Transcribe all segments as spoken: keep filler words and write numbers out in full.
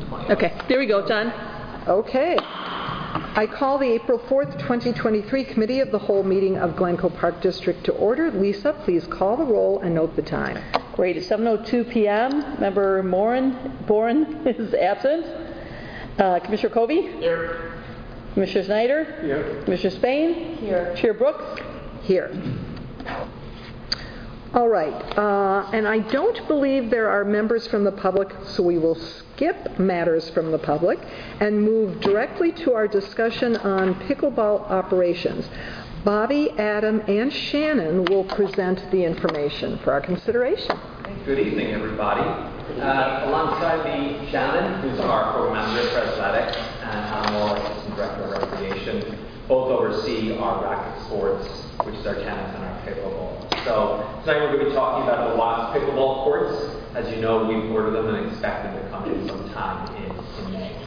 Okay, there we go, John. Okay. I call the April fourth, twenty twenty-three Committee of the Whole meeting of Glencoe Park District to order. Lisa, please call the roll and note the time. Great. It's seven oh two p m Member Moran, Boren is absent. Uh, Commissioner Covey? Here. Commissioner Snyder? Here. Commissioner Spain? Here. Chair Brooks? Here. All right. Uh, and I don't believe there are members from the public, so we will skip matters from the public and move directly to our discussion on pickleball operations. Bobby, Adam, and Shannon will present the information for our consideration. Good evening, everybody. Uh, alongside me, Shannon, who's our program manager for athletics, and Adam Moore, assistant director of recreation, both oversee our racket sports, which is our tennis and our pickleball. So tonight we're going to be talking about the Watts pickleball courts. As you know, we've ordered them and expect them to come in sometime in, in May.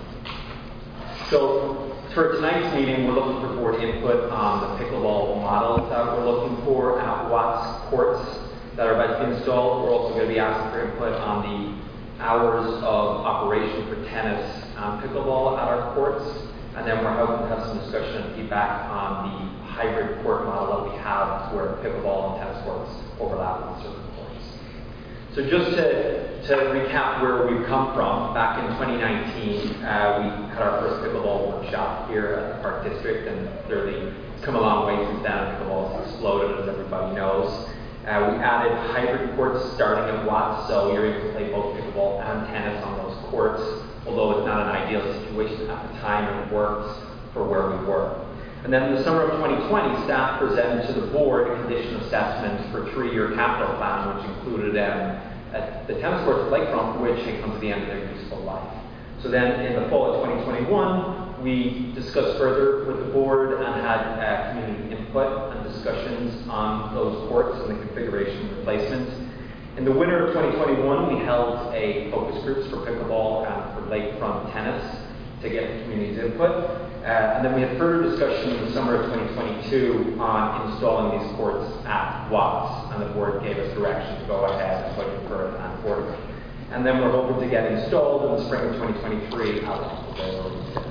So for tonight's meeting, we're looking for board input on the pickleball models that we're looking for at Watts courts that are about to be installed. We're also going to be asking for input on the hours of operation for tennis and pickleball at our courts. And then we're hoping to have some discussion and feedback on the hybrid court model that we have where pickleball and tennis courts overlap on certain courts. So just to, to recap where we've come from, back in twenty nineteen, uh, we had our first pickleball workshop here at the Park District, and clearly it's come a long way since then. Pickleball has exploded, as everybody knows. Uh, we added hybrid courts starting at Watts, so you're able to play both pickleball and tennis on those courts, although it's not an ideal situation at the time, and it works for where we were. And then in the summer of twenty twenty, staff presented to the board a condition assessment for three-year capital plan, which included um, at the tennis courts at Lakefront, which had come to the end of their useful life. So then in the fall of twenty twenty-one, we discussed further with the board and had uh, community input and discussions on those courts and the configuration and replacements. In the winter of twenty twenty-one, we held a focus groups for pickleball and for lakefront tennis to get the community's input. Uh, and then we had further discussion in the summer of twenty twenty-two on installing these courts at Watts, and the board gave us direction to go ahead and budget for it and order it. And then we're hoping to get installed in the spring of twenty twenty-three at Watts.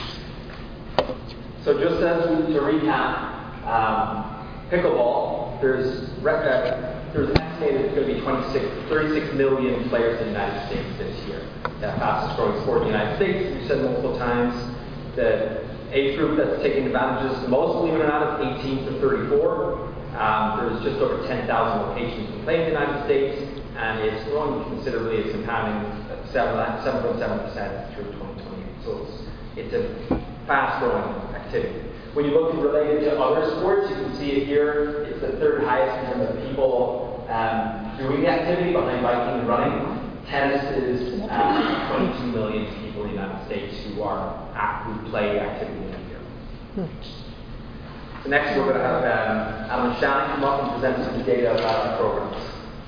So just as we, to recap, um, pickleball, there's rec- uh, there's estimated it's going to be twenty-six, thirty-six million players in the United States this year. The fastest growing sport in the United States. We've said multiple times, the age group that's taking advantages the most, believe it or not, is eighteen to thirty-four. Um, there's just over ten thousand locations to play in the United States, and it's growing considerably. It's compounding at seven point seven percent through twenty twenty-eight. So it's, it's a fast-growing activity. When you look related to other sports, you can see it here. It's the third highest in terms of people um, doing the activity behind biking and running. Tennis is uh, twenty-two million people in the United States who are who play activity every year. Hmm. So next we're going to have um, Adam and Shannon come up and present some data about our programs.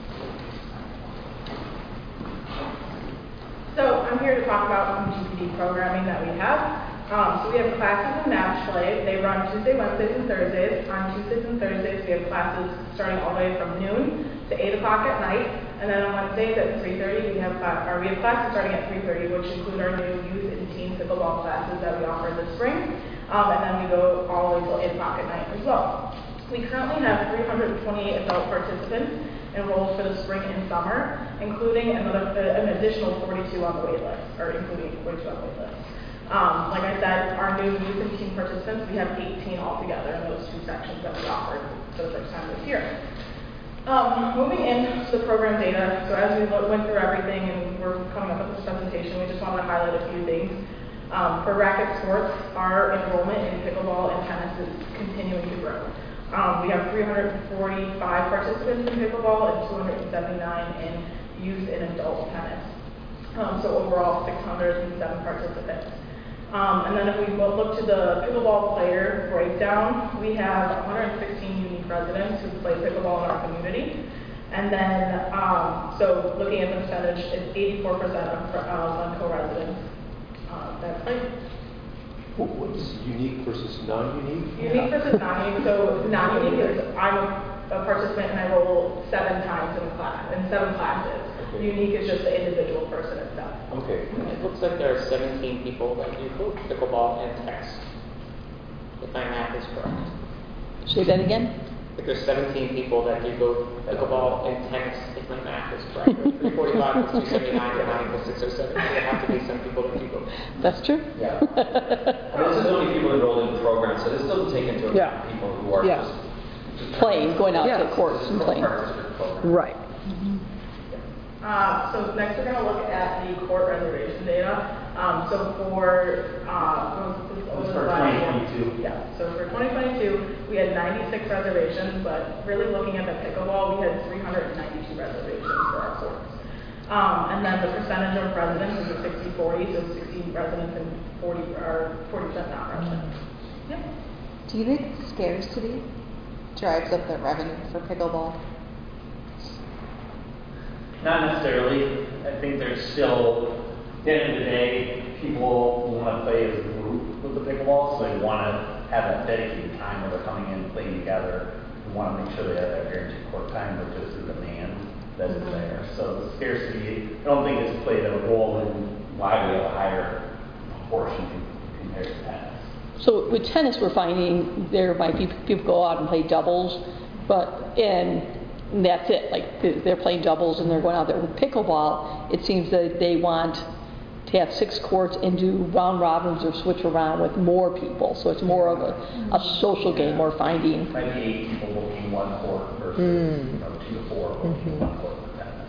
So I'm here to talk about some G P D programming that we have. Um, so we have classes in NAVSHLE. They run Tuesday, Wednesdays, and Thursdays. On Tuesdays and Thursdays, we have classes starting all the way from noon to eight o'clock at night. And then on Wednesdays at three thirty, we have class, or we have classes starting at three thirty, which include our new youth and teen pickleball classes that we offer this spring. Um, and then we go all the way till eight o'clock at night as well. We currently have three hundred twenty-eight adult participants enrolled for the spring and summer, including another uh, an additional forty-two on the wait list, or including forty-two on the wait list. Um, like I said, our new youth and teen participants, we have eighteen altogether in those two sections that we offered for the first time this year. Um, moving into the program data, so as we look, went through everything and we're coming up with this presentation, we just want to highlight a few things. Um, for racket sports, our enrollment in pickleball and tennis is continuing to grow. Um, we have three hundred forty-five participants in pickleball and two hundred seventy-nine in youth and adult tennis. Um, so overall, six hundred seven participants. Um, and then if we look to the pickleball player breakdown, we have one hundred sixteen unique residents who play pickleball in our community. And then, um, so looking at the percentage, it's eighty-four percent of uh, Glencoe residents uh, that play. What's unique versus non-unique? Unique versus non-unique. So non-unique is I'm a, a participant and I roll seven times in class, in seven classes. Okay. Unique is just the individual person itself. Okay. It looks like there are seventeen people that do both pickleball and tennis, if my math is correct. Say that again? I think there's seventeen people that do both pickleball and tennis, if my math is correct. three forty-five plus two seventy-nine, and nine plus six oh seven. There have to be some people that do both. That's true? Yeah. And this is only people enrolled in the program, so this doesn't take into account Yeah. people who are Yeah. just, just Playing, going out to Yeah. the courts and playing. part of the program. Right. Uh, so next we're going to look at the court reservation data. Um, so for, uh, what was this, what was For the last twenty one? twenty-two. Yeah, so for twenty twenty-two, we had ninety-six reservations, but really looking at the pickleball, we had three hundred ninety-two reservations for our courts. Um, and then the percentage of residents is a sixty forty, so sixty residents and forty, or forty percent non-residents. Yep. Do you think scarcity drives up the revenue for pickleball? Not necessarily. I think there's still, at the end of the day, people want to play as a group with the pickleball, so they want to have that dedicated time where they're coming in, playing together. We want to make sure they have that guaranteed court time, which is the demand that is there. So the scarcity, I don't think it's played a role in why we have a higher proportion compared to tennis. So with tennis, we're finding there might be people go out and play doubles, but, and that's it. Like, they're playing doubles and they're going out there. With pickleball, it seems that they want to have six courts and do round robins or switch around with more people. So it's more of a, a social game or finding. Might be eight people booking one court versus Mm. you know, two to four booking Mm-hmm. one court for tennis.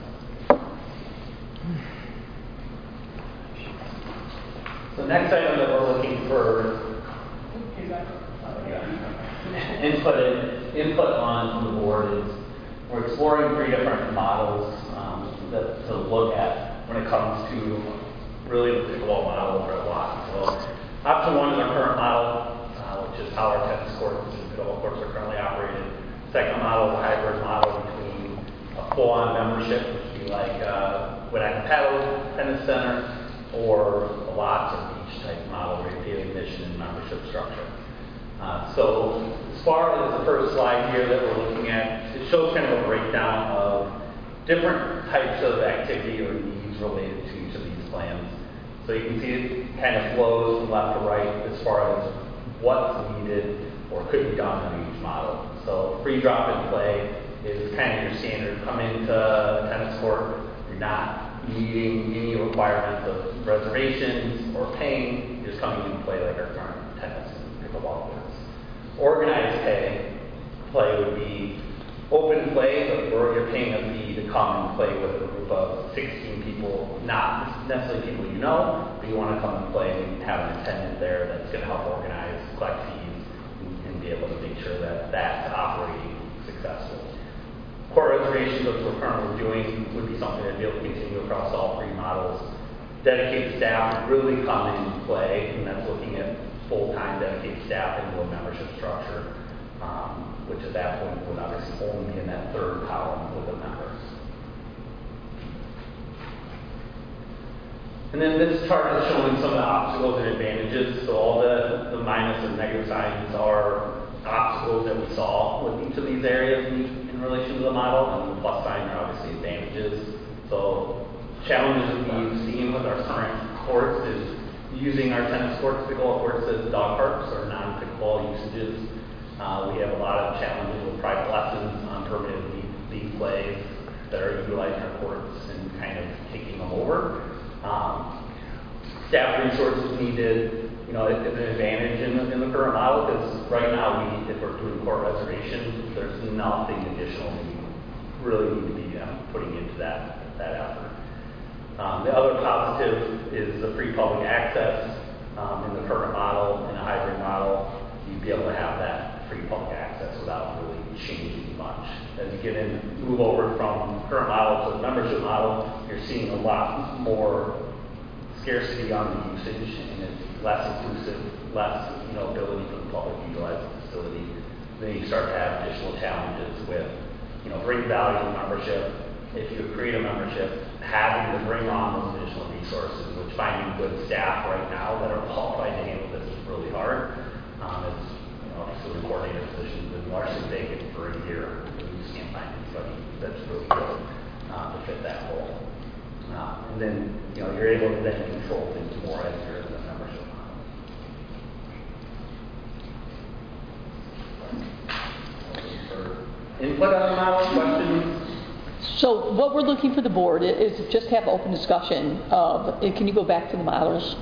So next item that we're looking for uh, yeah, input in, input on from the board is we're exploring three different models um, that to look at when it comes to really the pickleball model over at Watts. So option one is our current model, uh, which is how our tennis courts and pickleball courts are currently operated. Second model is a hybrid model between a full-on membership, which would be like uh, Winnetka Paddle Tennis Center, or a Watts or beach type model where you pay admission and membership structure. Uh, so as far as the first slide here that we're looking at, it shows kind of a breakdown of different types of activity or needs related to each of these plans. So you can see it kind of flows from left to right as far as what's needed or could be done in each model. So free drop and play is kind of your standard. Come into a tennis court, you're not needing any requirements of reservations or paying, you're just coming in and play like our current tennis and pickleball courts. Organized pay play would be open play, but you're paying a fee to come and play with a group of sixteen people, not necessarily people you know, but you want to come and play and have an attendant there that's going to help organize, collect fees, and, and be able to make sure that that's operating successfully. Core reservations, which we're currently doing, would be something that be able to continue across all three models. Dedicated staff would really come in and play, and that's looking at full-time dedicated staff into a membership structure, um, which at that point would obviously only be in that third column with the members. And then this chart is showing some of the obstacles and advantages. So all the, the minus and negative signs are obstacles that we saw with each of these areas in, in relation to the model, and the plus sign are obviously advantages. So challenges we've seen with our current courts is using our tennis courts, pickleball courts as dog parks or non-pickleball usages. Uh, we have a lot of challenges with private lessons on permitted league, league plays that are utilizing our courts and kind of taking them over. Um, staff resources needed, you know, it's an advantage in the, in the current model because right now, we, if we're doing court reservations, there's nothing additional we really need to be um, putting into that, that effort. Um, the other positive is the free public access. Um, in the current model, in a hybrid model, you'd be able to have that free public access without really changing much. As you get in, move over from current model to the membership model, you're seeing a lot more scarcity on the usage, and it's less inclusive, less you know ability for the public to utilize the facility. Then you start to have additional challenges with, you know, bring value to membership. If you create a membership, having to bring on those additional resources, which finding good staff right now that are qualified to handle this is really hard. Um, it's, you know, obviously the coordinator position has been largely vacant for a year. We just can't find anybody that's really good uh, to fit that role. Uh, and then, you know, you're able to then control things more as you're in the membership model. Input on the model, questions? So what we're looking for the board i- is just have open discussion of, and can you go back to the models?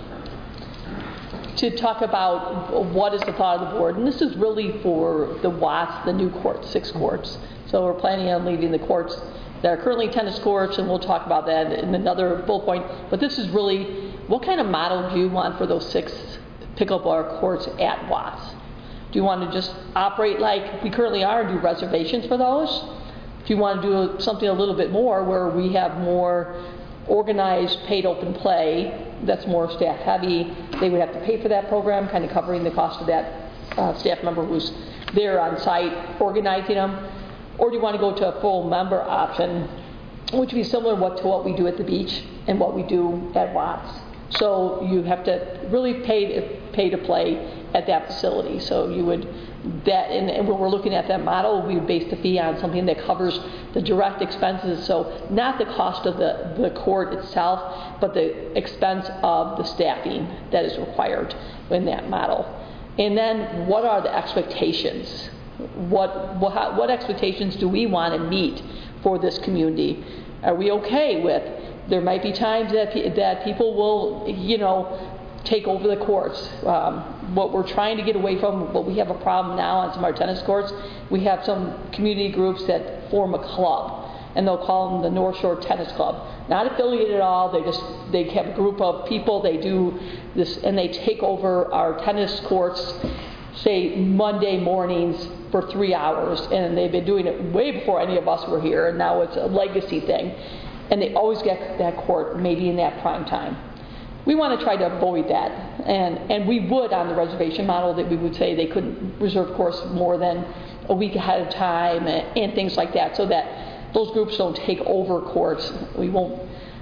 To talk about what is the thought of the board. And this is really for the Watts, the new courts, six courts. So we're planning on leaving the courts that are currently tennis courts, and we'll talk about that in another bullet point. But this is really, what kind of model do you want for those six pickleball courts at Watts? Do you want to just operate like we currently are and do reservations for those? Do you want to do something a little bit more where we have more organized paid open play that's more staff heavy? They would have to pay for that program, kind of covering the cost of that uh, staff member who's there on site organizing them. Or do you want to go to a full member option, which would be similar what, to what we do at the beach and what we do at Watts? So you have to really pay to, pay to play at that facility. So you would, that, and, and when we're looking at that model, we would base the fee on something that covers the direct expenses. So not the cost of the, the court itself, but the expense of the staffing that is required in that model. And then what are the expectations? What, what, how, what expectations do we want to meet for this community? Are we okay with, there might be times that, that people will, you know, take over the courts. Um, what we're trying to get away from, but we have a problem now on some of our tennis courts, we have some community groups that form a club, and they'll call them the North Shore Tennis Club. Not affiliated at all, they just, they have a group of people, they do this, and they take over our tennis courts, say Monday mornings for three hours, and they've been doing it way before any of us were here, and now it's a legacy thing. And they always get that court maybe in that prime time. We want to try to avoid that, and, and we would on the reservation model that we would say they couldn't reserve course more than a week ahead of time and, and things like that, so that those groups don't take over courts. We won't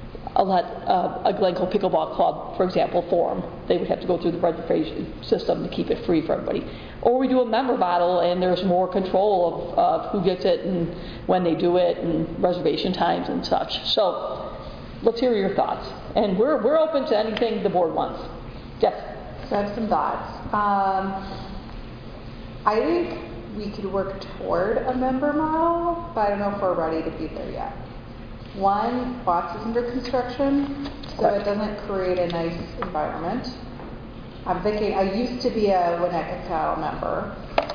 let uh, a Glencoe Pickleball Club, for example, form. They would have to go through the registration system to keep it free for everybody. Or we do a member model and there's more control of, of who gets it and when they do it and reservation times and such. So let's hear your thoughts. And we're, we're open to anything the board wants. Yes? So I have some thoughts. Um, I think we could work toward a member model, but I don't know if we're ready to be there yet. One, Watts is under construction, so it doesn't create a nice environment. I'm thinking, I used to be a Winnetka member,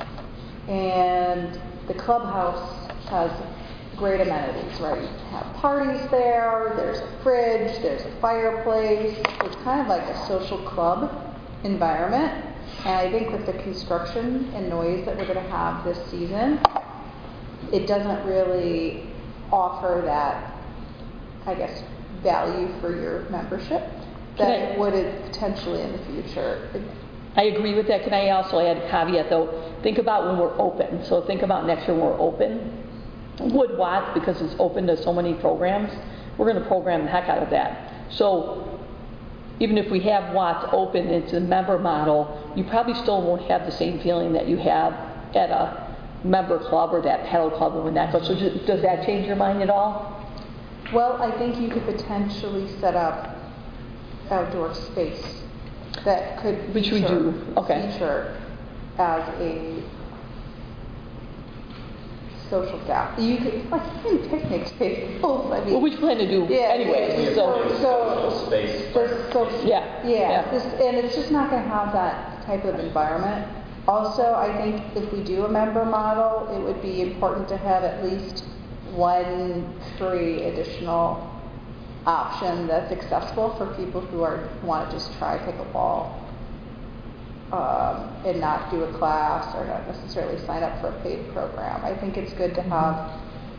and the clubhouse has great amenities, right? You have parties there, there's a fridge, there's a fireplace. It's kind of like a social club environment. And I think with the construction and noise that we're going to have this season, it doesn't really offer that, I guess, value for your membership that I, would it potentially in the future. I agree with that. Can I also add a caveat though? Think about when we're open. So think about next year when we're open. Wood Watts, because it's open to so many programs, we're going to program the heck out of that. So even if we have Watts open, it's a member model, you probably still won't have the same feeling that you have at a member club or that paddle club or that. So just, does that change your mind at all? Well, I think you could potentially set up outdoor space that could Which we feature, do. Okay. feature as a social gap. You could, like, in picnic space, both, I mean. Well, we plan to do yeah, anyway. yeah, So, so, Social space. so, so, Yeah, yeah, yeah. Just, and it's just not going to have that type of environment. Also, I think if we do a member model, it would be important to have at least one free additional option that's accessible for people who are want to just try pickleball um, and not do a class or not necessarily sign up for a paid program. I think it's good to have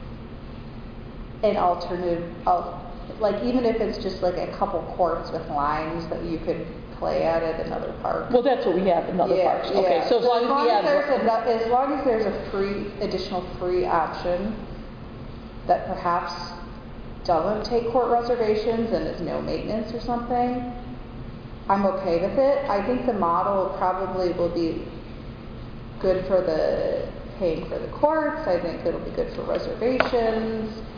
an alternative, of, like even if it's just like a couple courts with lines that you could play at at another park. well, that's what we have in other Yeah, parks. Okay, yeah. so as long as we have. there's a, as long as there's a free, additional free option that perhaps doesn't take court reservations and is no maintenance or something, I'm okay with it. I think the model probably will be good for the paying for the courts. I think it'll be good for reservations.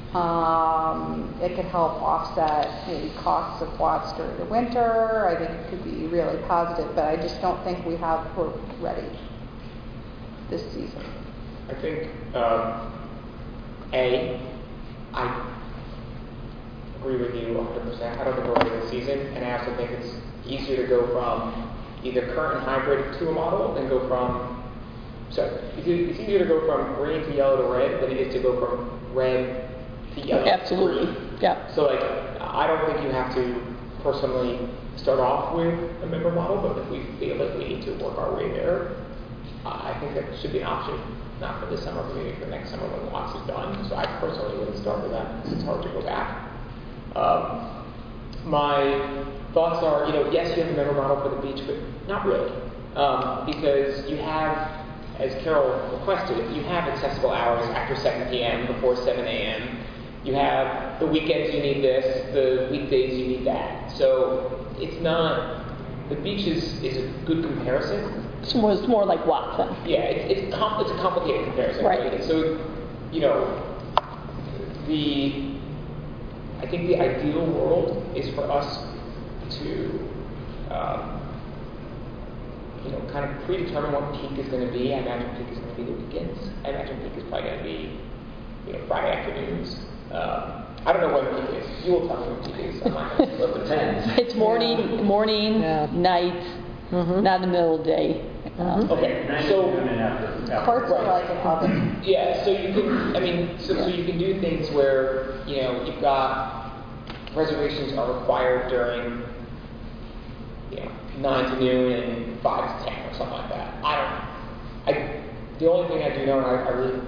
Um, it could help offset maybe costs of watts during the winter. I think it could be really positive, but I just don't think we have, we're ready this season. I think, um, A, I agree with you one hundred percent. I don't think we're ready this season, and I also think it's easier to go from either current hybrid to a model than go from, sorry, it's e- it's easier to go from green to yellow to red than it is to go from red to yellow to Absolutely, green. yeah. So like, I don't think you have to personally start off with a member model, but if we feel like we need to work our way there, uh, I think that should be an option, not for this summer, but maybe for next summer when Watts is done. So I personally wouldn't start with that because it's hard to go back. Um, my thoughts are, you know, yes, you have a member model for the beach, but not really. Um, because you have, as Carol requested, you have accessible hours after seven p.m., before seven a.m. You have the weekends you need this, the weekdays you need that. So it's not, the beach is, is a good comparison. It's more, it's more like Watson. Yeah, it's, it's, com- it's a complicated comparison. Right. And so, you know, the, I think the ideal world is for us to, um, you know, kind of predetermine what peak is going to be. I imagine peak is going to be the weekends. I imagine peak is probably going to be, you know, Friday afternoons. Um, I don't know when peak is. You will tell me when peak is. I'm not going to. It depends. It's morning, morning, Yeah. night, Mhm. not in the middle of the day. Um, Okay, Nine to so noon and after- after- Courts are like an oven. yeah, so you can. I mean, so, so you can do things where you know you've got reservations are required during, you know, nine to noon and five to ten or something like that. I don't. I the only thing I do know, and I, I really,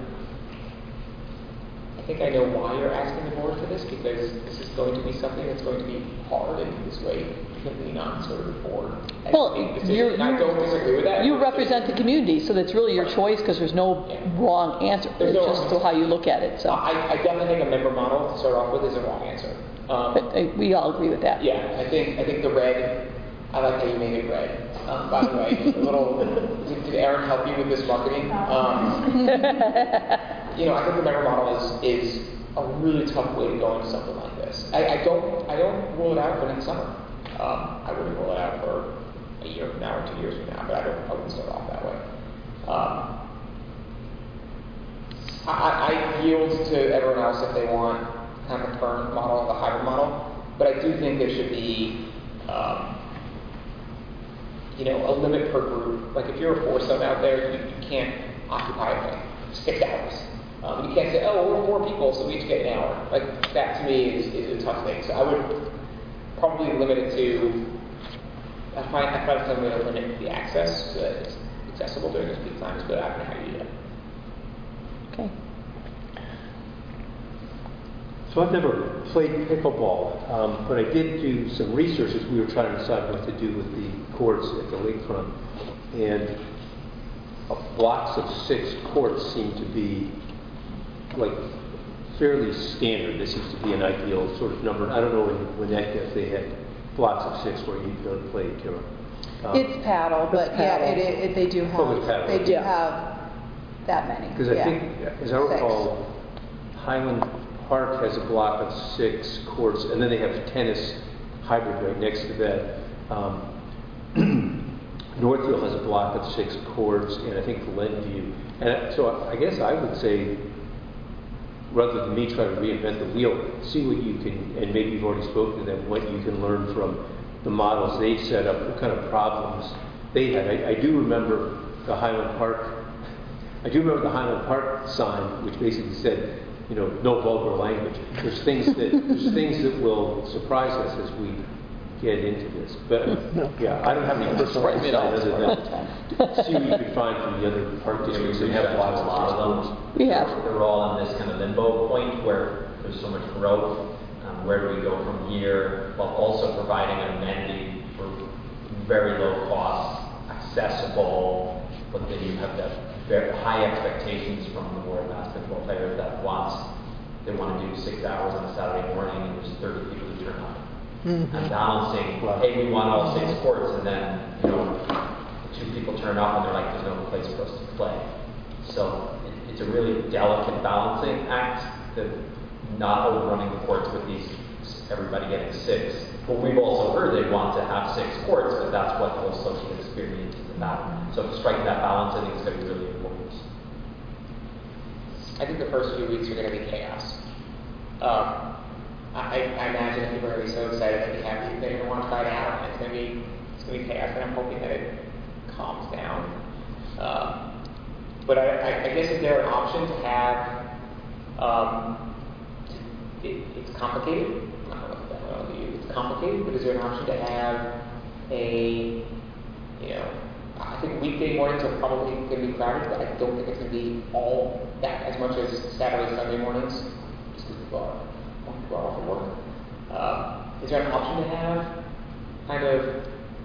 I think I know why you're asking the board for this, because this is going to be something that's going to be hard, and this way you can lean on sort of the board. as Well, a decision. you're, And I don't disagree with that. you represent the community, so that's really your choice because there's no Yeah. wrong answer. There's It's no just wrong how you look at it. So, I, I definitely think a member model to start off with is a wrong answer. Um, but uh, we all agree with that. Yeah, I think I think the red. I like how you made it red. Um, by the way, a little. Did, did Aaron help you with this marketing? Um, you know, I think the member model is is a really tough way to go into something like this. I, I don't I don't rule it out for next summer. Um, I wouldn't rule it out for a year from now or two years from now, but I don't I wouldn't start off that way. Um, I, I yield to everyone else if they want kind of a current model, the hybrid model, but I do think there should be, um, you know, a limit per group. Like if you're a foursome out there, you, you can't occupy like six hours. Um, you can't say, oh, we're four people, so we each get an hour. Like that to me is, is a tough thing. So I would probably limit it to, I find I find some way to limit the access so that it's accessible during those peak times, but I don't know how you do that. Okay. So I've never played pickleball, um, but I did do some research as we were trying to decide what to do with the courts at the lakefront. And uh, blocks of six courts seem to be like fairly standard. This seems to be an ideal sort of number. I don't know in Winnetka if they had blocks of six where you could play, Kara. Um, It's paddle, but yeah, paddle. it, it, they do have, Oh, it's paddle. they do Yeah. have that many. Because I yeah. think, as I Six. recall, Highland Park has a block of six courts, and then they have tennis hybrid right next to that. Um, Northfield has a block of six courts, and I think Glenview. And I- so I guess I would say, rather than me try to reinvent the wheel, see what you can, and maybe you've already spoken to them, what you can learn from the models they set up, what kind of problems they had. I, I do remember the Highland Park, I do remember the Highland Park sign, which basically said, you know, no vulgar language. There's things that there's things that will surprise us as we get into this. But yeah, I don't have any personal insight other than see what you can find from the other park You know, districts we that have have a lots lot of of schools. them. We have. They're all on this kind of limbo point where there's so much growth. Um, where do we go from here? While also providing an amenity for very low cost, accessible, but then you have that very high expectations from the board of basketball players that wants they want to do six hours on a Saturday morning and there's thirty people who turn up. Mm-hmm. And balancing, Wow. hey, we want all six courts, and then you know, two people turn up and they're like, there's no place for us to play. So it, it's a really delicate balancing act that not overrunning the courts with these, everybody getting six. But we've also heard they want to have six courts, but that's what the whole social experience is about. So striking that balance, I think, is going to be really important. I think the first few weeks are going to be chaos. Um, I, I imagine people are going to be so excited that they have they're going to want to try it out, and it's going to be it's going to be chaos. And I'm hoping that it calms down. Um, but I, I, I guess if there an option to have, um, it, it's complicated. I don't know if that will be it's complicated, but is there an option to have a, you know, I think weekday mornings are probably going to be crowded, but I don't think it's going to be all that as much as Saturday, Sunday mornings, just because people are, people are off of work. Uh, is there an option to have kind of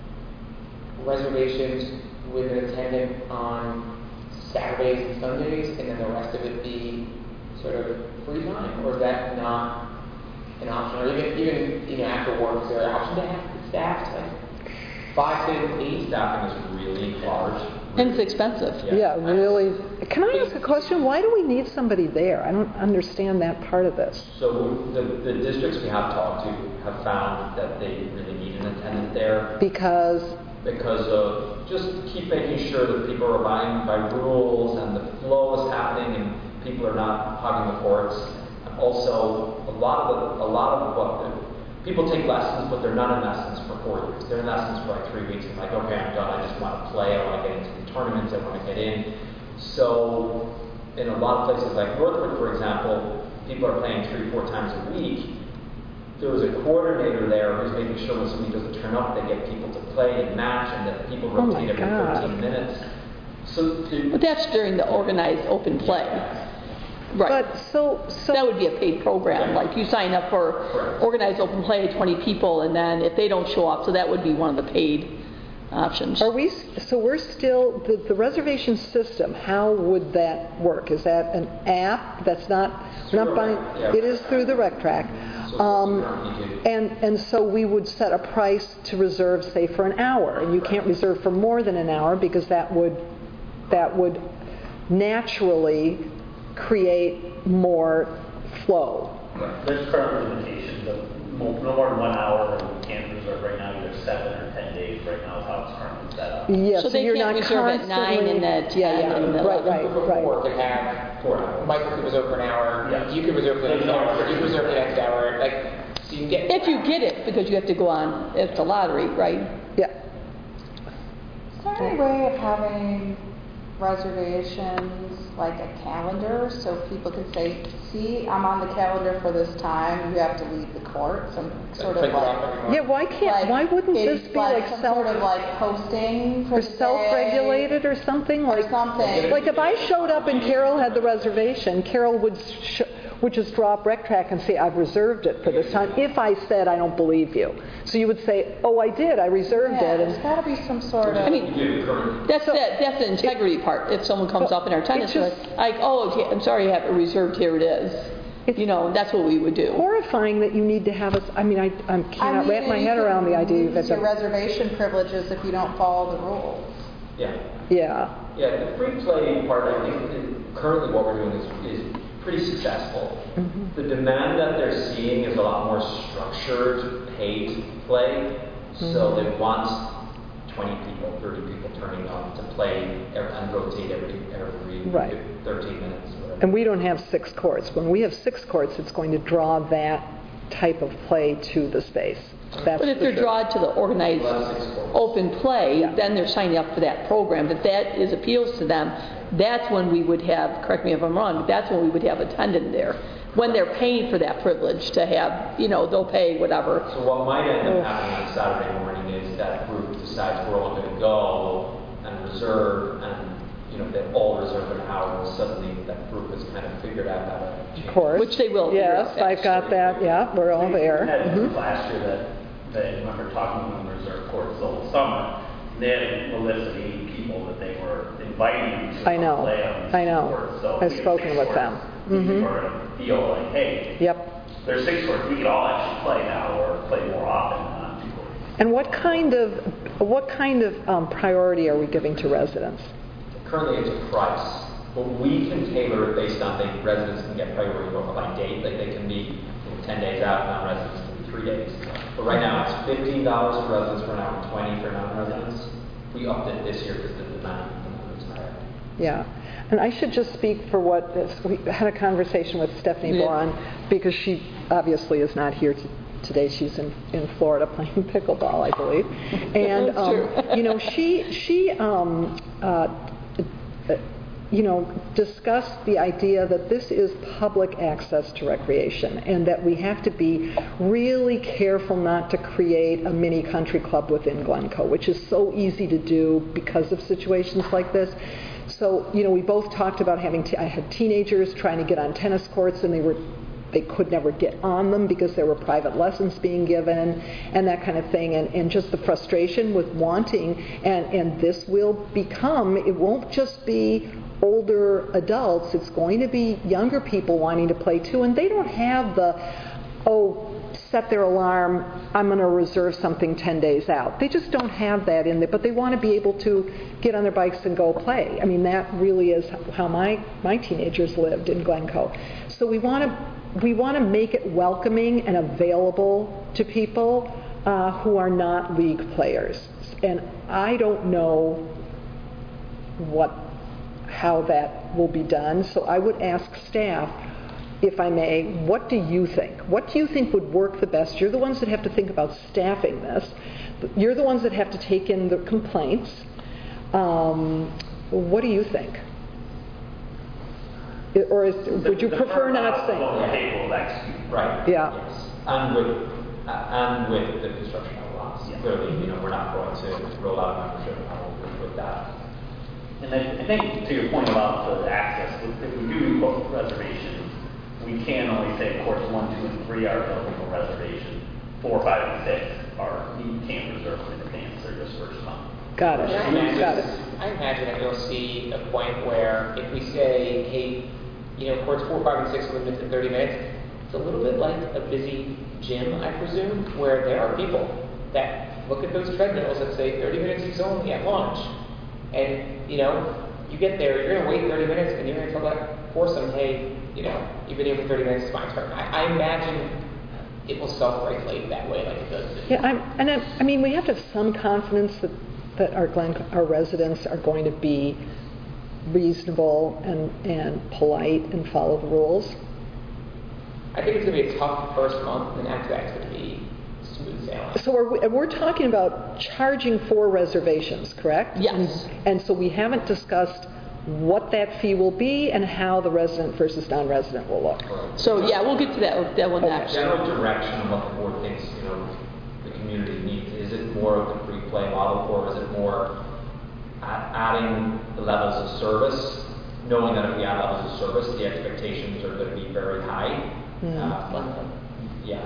reservations with an attendant on Saturdays and Sundays, and then the rest of it be sort of free time, or is that not an option? Or even, even you know, after work, is there an option to have staff like five to eight? Staffing is really large. And it's expensive. Yeah, really. Can I ask a question? Why do we need somebody there? I don't understand that part of this. So the, the districts we have talked to have found that they really need an attendant there. Because Because of just keep making sure that people are abiding by rules and the flow is happening and people are not hogging the courts. And also, a lot of the, a lot of what the people take lessons, but they're not in lessons for four years. They're in lessons for like three weeks and like, okay, I'm done. I just want to play. I want to get into the tournaments. I want to get in. So, in a lot of places like Northwood, for example, people are playing three, four times a week. There was a coordinator there who's making sure when somebody doesn't turn up, they get people to play and match, and that people Oh my rotate every God. thirteen minutes. So, to, But that's during the organized open play. Right. But so so That would be a paid program, like you sign up for Correct. organized open play, twenty people, and then if they don't show up, so that would be one of the paid options. are we so we're still the, the reservation system? How would that work? Is that an app that's not Through not a buying? rec- yeah. It is through the Rec Track. So Um, currently do. and and so we would set a price to reserve, say, for an hour, and you can't reserve for more than an hour because that would that would naturally create more flow. There's current limitations of mo- no more than one hour, and we can't reserve right now, either seven or ten days right now is how it's currently set up. Yeah, So so, they you're can't not reserve at nine constantly- and at yeah, ten yeah, and at right, eleven. right, right. Or could have Four hours. Michael could reserve for an hour. Yeah. You could reserve for the There's next no hour. You could reserve for the restrictions. next hour. Like, so you can get. If you get it, because you have to go on, it's a lottery, right? Yeah. Is there any way of having reservations, like a calendar, so people could say, see, I'm on the calendar for this time, you have to leave the court, some sort of Print it off like... every month. Yeah, why can't, like, why wouldn't it's this be like like some self, sort of like posting for or the day, self-regulated or something? or Like, something. like if I showed up and Carol had the reservation, Carol would sh- would just drop Rec Track and say, I've reserved it for this time, if I said I don't believe you. So you would say, oh, I did, I reserved Yeah, it. there's And got to be some sort of... I mean, We do currently. That's that, that's the integrity part. If someone comes Well, up in our attendance, it they're just- like, oh, okay, I'm sorry, you have it reserved, here it is. It's- You know, that's what we would do. horrifying that you need to have us, I mean, I, I cannot mean, wrap my you head could around the idea that lose your the, reservation privileges if you don't follow the rules. Yeah. yeah. Yeah, the free play part, I think, is- currently what we're doing is, is pretty successful. Mm-hmm. The demand that they're seeing is a lot more structured, paid play. So Mm-hmm. they want twenty people, thirty people turning up to play every, and rotate every, every Right. thirteen minutes, whatever. And we don't have six courts. When we have six courts, it's going to draw that type of play to the space. That's But if the they're truth. drawn to the organized Well, that's six courts. open play, Yeah. then they're signing up for that program. If that is appeals to them, that's when we would have, correct me if I'm wrong, but that's when we would have attendant there. When they're paying for that privilege to have, you know, they'll pay whatever. So what might end up happening on Saturday morning is that group decides we're all going to go and reserve, and you know, they all reserve an hour, and suddenly that group has kind of figured out how to change. Of course. Which they will figure Yes, out I've got that, yeah, we're all We there. had a Mhm. group last year that, that I remember talking to them in reserve courts the whole summer. They had a list of eighty people that they were inviting to I know, play on these I know. courts. So I've we have spoken six with courts. them. These Mhm. people are going to feel like, hey, Yep. there's six courts, we could all actually play now or play more often on two courts. And what kind of, what kind of um, priority are we giving to residents? Currently, it's price. But we can tailor it based on, they, residents can get priority by date, like they can be ten days out, non-residents can be three days. But right now, it's fifteen dollars for residents for an hour, and twenty for non-residents. We upped it this year because the demand was higher. Yeah. And I should just speak for what, we had a conversation with Stephanie Yeah. Boron, because she obviously is not here to, today. She's in, in Florida playing pickleball, I believe. And, That's um, true. you know, she, she um, uh, you know, discussed the idea that this is public access to recreation and that we have to be really careful not to create a mini country club within Glencoe, which is so easy to do because of situations like this. So, you know, we both talked about having, t- I had teenagers trying to get on tennis courts and they were they could never get on them because there were private lessons being given and that kind of thing, and, and just the frustration with wanting, and, and this will become, it won't just be older adults, it's going to be younger people wanting to play too, and they don't have the, oh, set their alarm, I'm going to reserve something ten days out. They just don't have that in there, but they want to be able to get on their bikes and go play. I mean, that really is how my, my teenagers lived in Glencoe. So we want to we want to make it welcoming and available to people uh, who are not league players. And I don't know what how that will be done. So I would ask staff, if I may, what do you think? What do you think would work the best? You're the ones that have to think about staffing this. You're the ones that have to take in the complaints. Um, what do you think? Or is, would you prefer not saying? On the table, that's Right. Yeah. Yes. And with uh, and with the construction of lots, Yeah. clearly, you know, we're not going to roll out membership model with, with that. And I, I think to your point about the access, if we do book reservations, we can only say courts one, two, and three are available for reservation. Four, five, and six are you can't reserve in advance. They're just first come. Got it. And I imagine, Got it. I imagine that you'll see a point where if we say, hey, you know, courts four, five, and six are limited to thirty minutes, it's a little bit like a busy gym, I presume, where there are people that look at those treadmills and say thirty minutes is only at launch. And, you know, you get there, you're going to wait thirty minutes, and you're going to tell that foursome, hey, you know, you've been here for thirty minutes, it's my turn. I, I imagine it will self-regulate that way like it does. Yeah, I'm, and I, I mean, we have to have some confidence that, that our Glen, our residents are going to be reasonable and, and polite and follow the rules. I think it's going to be a tough first month, and after that it's going to be smooth sailing. So are we, and we're talking about charging for reservations, correct? Yes. And, and so we haven't discussed what that fee will be and how the resident versus non-resident will look. So, yeah, we'll get to that, that one next. General direction of what the board thinks, you know, the community needs. Is it more of the free play model, or is it more a- adding the levels of service, knowing that if we add levels of service, the expectations are going to be very high. Mm. Uh, yeah.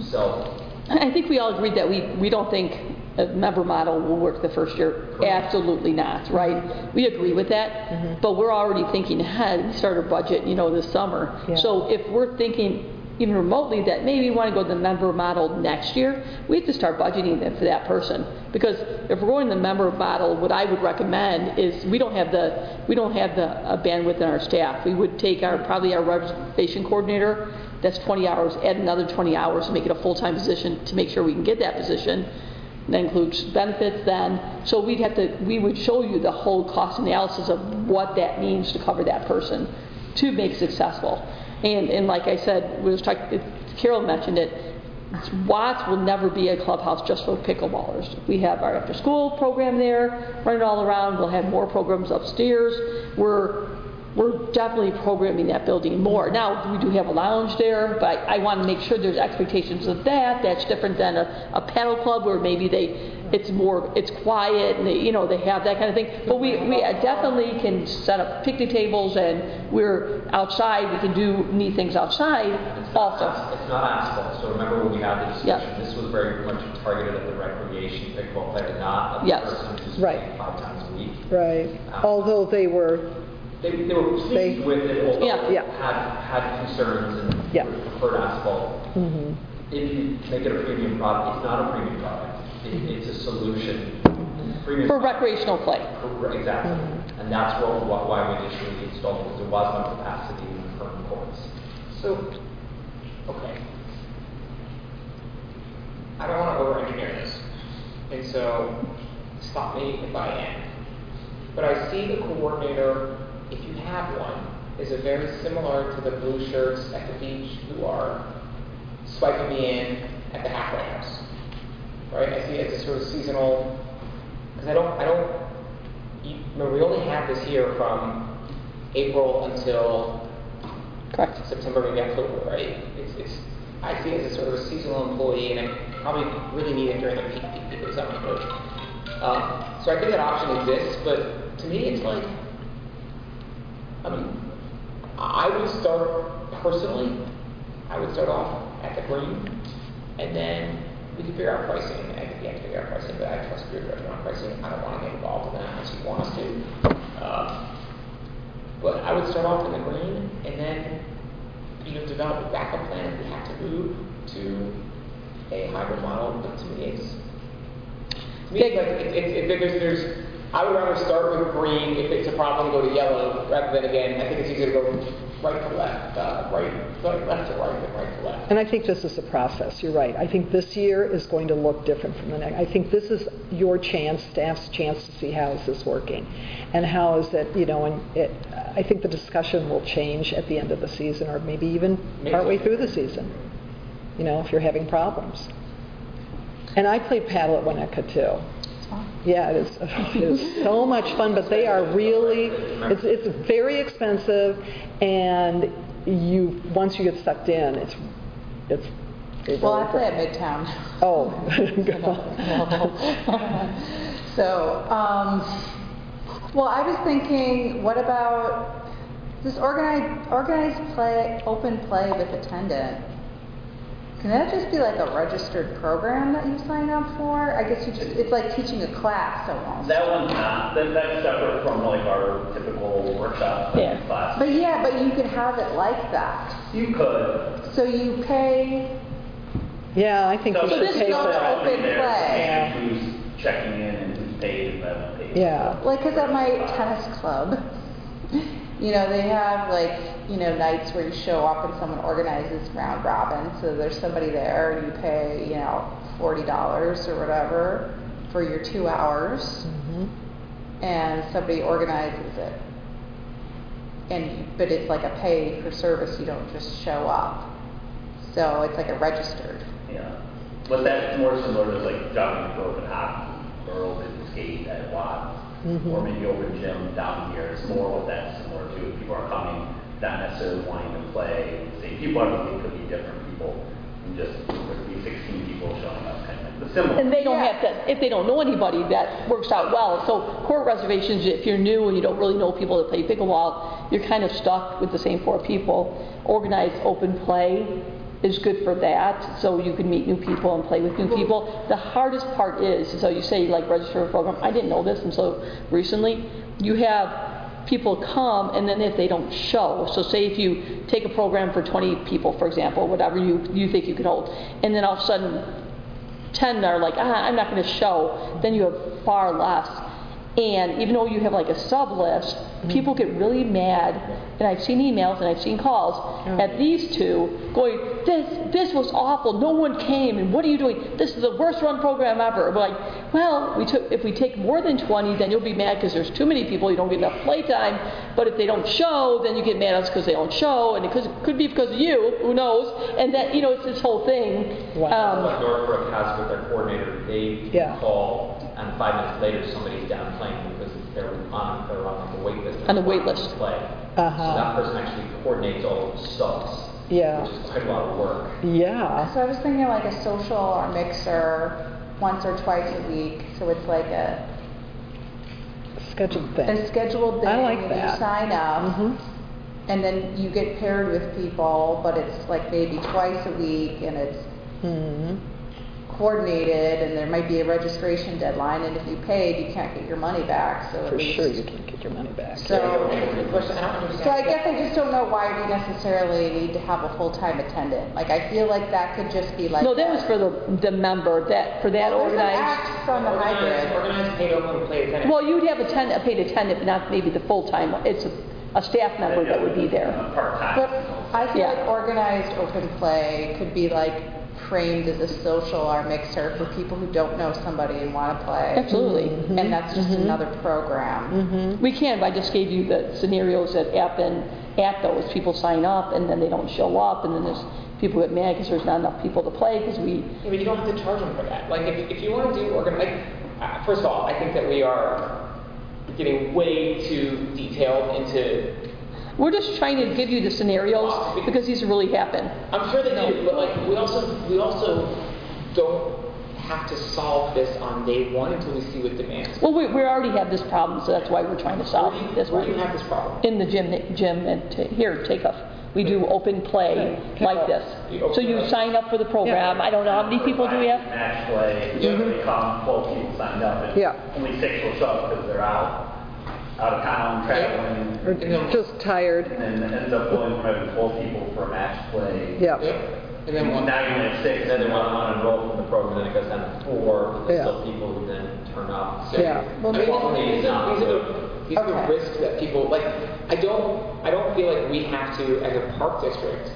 So. I think we all agreed that we, we don't think a member model will work the first year. Correct. Absolutely not, right? We agree with that, Mm-hmm. but we're already thinking ahead. We start our budget, you know, this summer. Yeah. So if we're thinking even remotely that maybe we want to go to the member model next year, we have to start budgeting that for that person. Because if we're going the member model, what I would recommend is we don't have the we don't have the uh, bandwidth in our staff. We would take our probably our reservation coordinator. That's twenty hours. Add another twenty hours to make it a full-time position to make sure we can get that position. That includes benefits then. So we'd have to, we would show you the whole cost analysis of what that means to cover that person to make successful. And and like I said, we was talking, Carol mentioned it, Watts will never be a clubhouse just for pickleballers. We have our after-school program there, running all around. We'll have more programs upstairs. We're We're definitely programming that building more. Now, we do have a lounge there, but I, I want to make sure there's expectations of that. That's different than a, a paddle club where maybe they, it's more, it's quiet and they, you know, they have that kind of thing. But we, we definitely can set up picnic tables and we're outside. We can do neat things outside It's not, also. it's not asphalt. So remember when we had the discussion, Yeah. this was very much targeted at the recreation pickleball player, not a Yes. person who's Right. playing five times a week. Right. Uh, Although they were, They, they were pleased They- with it, although Yeah. Yeah. had had concerns and Yeah. preferred asphalt. mhm. If you make it a premium product, it's not a premium product. It, it's a solution for Green is For fine. recreational play. Correct, exactly. And that's what, what- why we initially installed, because there was no capacity in the current courts. So, okay. I don't want to over-engineer this, and so stop me if I am. But I see the coordinator, if you have one, is a very similar to the blue shirts at the beach who are swiping me in at the halfway house, right? I see it as a sort of seasonal, because I don't, I don't, you, we only have this here from April until Correct. September, maybe October, right? It's, it's, I see it as a sort of a seasonal employee, and I probably really need it during the peak, peak, peak of summer. But, um, so I think that option exists, but to me, it's like, I mean, I would start personally. I would start off at the green, and then we could figure out pricing. I think we have to figure out pricing, but I trust your judgment on pricing. I don't want to get involved in that unless you want us to. Uh, but I would start off in the green, and then you know, develop a backup plan if we have to move to a hybrid model. But to me, it's to me, it's like it, it, it, there's, there's. I would rather start with green if it's a problem, go to yellow, rather than again. I think it's easier to go right to left, uh, right, like left to right, than right to left. And I think this is a process. You're right. I think this year is going to look different from the next. I think this is your chance, staff's chance to see how is this working, and how is it, you know, and it. I think the discussion will change at the end of the season, or maybe even Maybe. partway through the season. You know, if you're having problems. And I played paddle at Winnetka too. Yeah, it is, it is so much fun, but they are really, it's it's very expensive, and you, once you get sucked in, it's, it's, it's Well, really I play great. at Midtown. Oh. So, um, well, I was thinking, what about this organized, organized play, open play with attendant? Can that just be like a registered program that you sign up for? I guess you just, it's like teaching a class almost. That one's not, that, that's separate from like our typical workshop Yeah. class. But yeah, but you could have it like that. You could. So you pay, Yeah, I think So we So should this pay is for all that. open There, play. and who's checking in and who's paid and then paid. Yeah. like, cause at my tennis club, you know, they have like, you know, nights where you show up and someone organizes round robin. So there's somebody there and you pay, you know, forty dollars or whatever for your two hours. Mhm. And somebody organizes it. And, but it's like a pay for service, you don't just show up. So it's like a registered. Yeah. But that's more similar to like jogging to open hockey or open skate at Watts. Mhm. Or maybe open gym down here. It's more what that's similar to. People are coming, not necessarily wanting to play the same people. I mean, it could be different people. And just there could be sixteen people showing up, kind of like the similar. And they don't Yeah. have to, if they don't know anybody, that works out well. So court reservations, if you're new and you don't really know people that play pickleball, you're kind of stuck with the same four people. Organized open play is good for that, so you can meet new people and play with new people. The hardest part is, so you say like register a program, I didn't know this until recently, you have people come and then if they don't show, so say if you take a program for twenty people, for example, whatever you, you think you can hold, and then all of a sudden ten are like, ah, I'm not going to show, then you have far less. And even though you have like a sub list, people get really mad, and I've seen emails and I've seen calls at these two going, this this was awful, no one came, and what are you doing? This is the worst run program ever. We're like, well, we took, if we take more than twenty, then you'll be mad because there's too many people, you don't get enough playtime. But if they don't show, then you get mad at us because they don't show, and it could, could be because of you, who knows? And that, you know, it's this whole thing. Wow. Um, What Northbrook has with their coordinator, they Yeah. call, and five minutes later, somebody's down playing because they're on, they're on like a wait list. On the wait list. To play. Uh-huh. So that person actually coordinates all of the subs. Yeah. Which is quite a lot of work. Yeah. So I was thinking like a social or mixer once or twice a week. So it's like a, Scheduled thing. a scheduled thing. I like and that. You sign up. Mhm. And then you get paired with people, but it's like maybe twice a week, and it's Mhm. coordinated, and there might be a registration deadline, and if you paid, you can't get your money back, so at For least. sure you can't get your money back. So, so I guess I just don't know why we necessarily need to have a full-time attendant. Like, I feel like that could just be like. No, that a- was for the, the member, that, for that Well, there's an organized. act on the hybrid. Organized paid open play attendant. Well, you'd have a ten, a paid attendant, but not maybe the full-time, it's a, a staff member that would be there. Uh, Part-time. But I feel Yeah. like organized open play could be like framed as a social or mixer for people who don't know somebody and want to play. Absolutely. And that's just another program. We can, but I just gave you the scenarios that happen at those. People sign up and then they don't show up, and then there's people get mad because there's not enough people to play because we, Yeah, but you don't have to charge them for that. Like, if, if you want to do organ, like, uh, first of all, I think that we are getting way too detailed into. we're just trying to give you the scenarios because these really happen. I'm sure they do, but like, we also we also don't have to solve this on day one until we see what demands. Well, we, we already have this problem, so that's why we're trying to solve Where do you, this where one. do you have this problem? In the gym, gym and t- here, take a, we do open play like this. So you sign up for the program. I don't know, how many people do we have? Match play, usually come, twelve people signed up, and Yeah. only six will show up because they're out, out of town, traveling, Or just tired. and then it ends up going from having twelve people for a match play. Yeah. Yep. And then one. Now you only have six, Then they want to unenroll from the program, then it goes down to four, but there's Yeah. still people who then turn up. Yeah. I mean, these, these are, these are the, these are the Okay. risks that people, like, I don't, I don't feel like we have to, as a park district,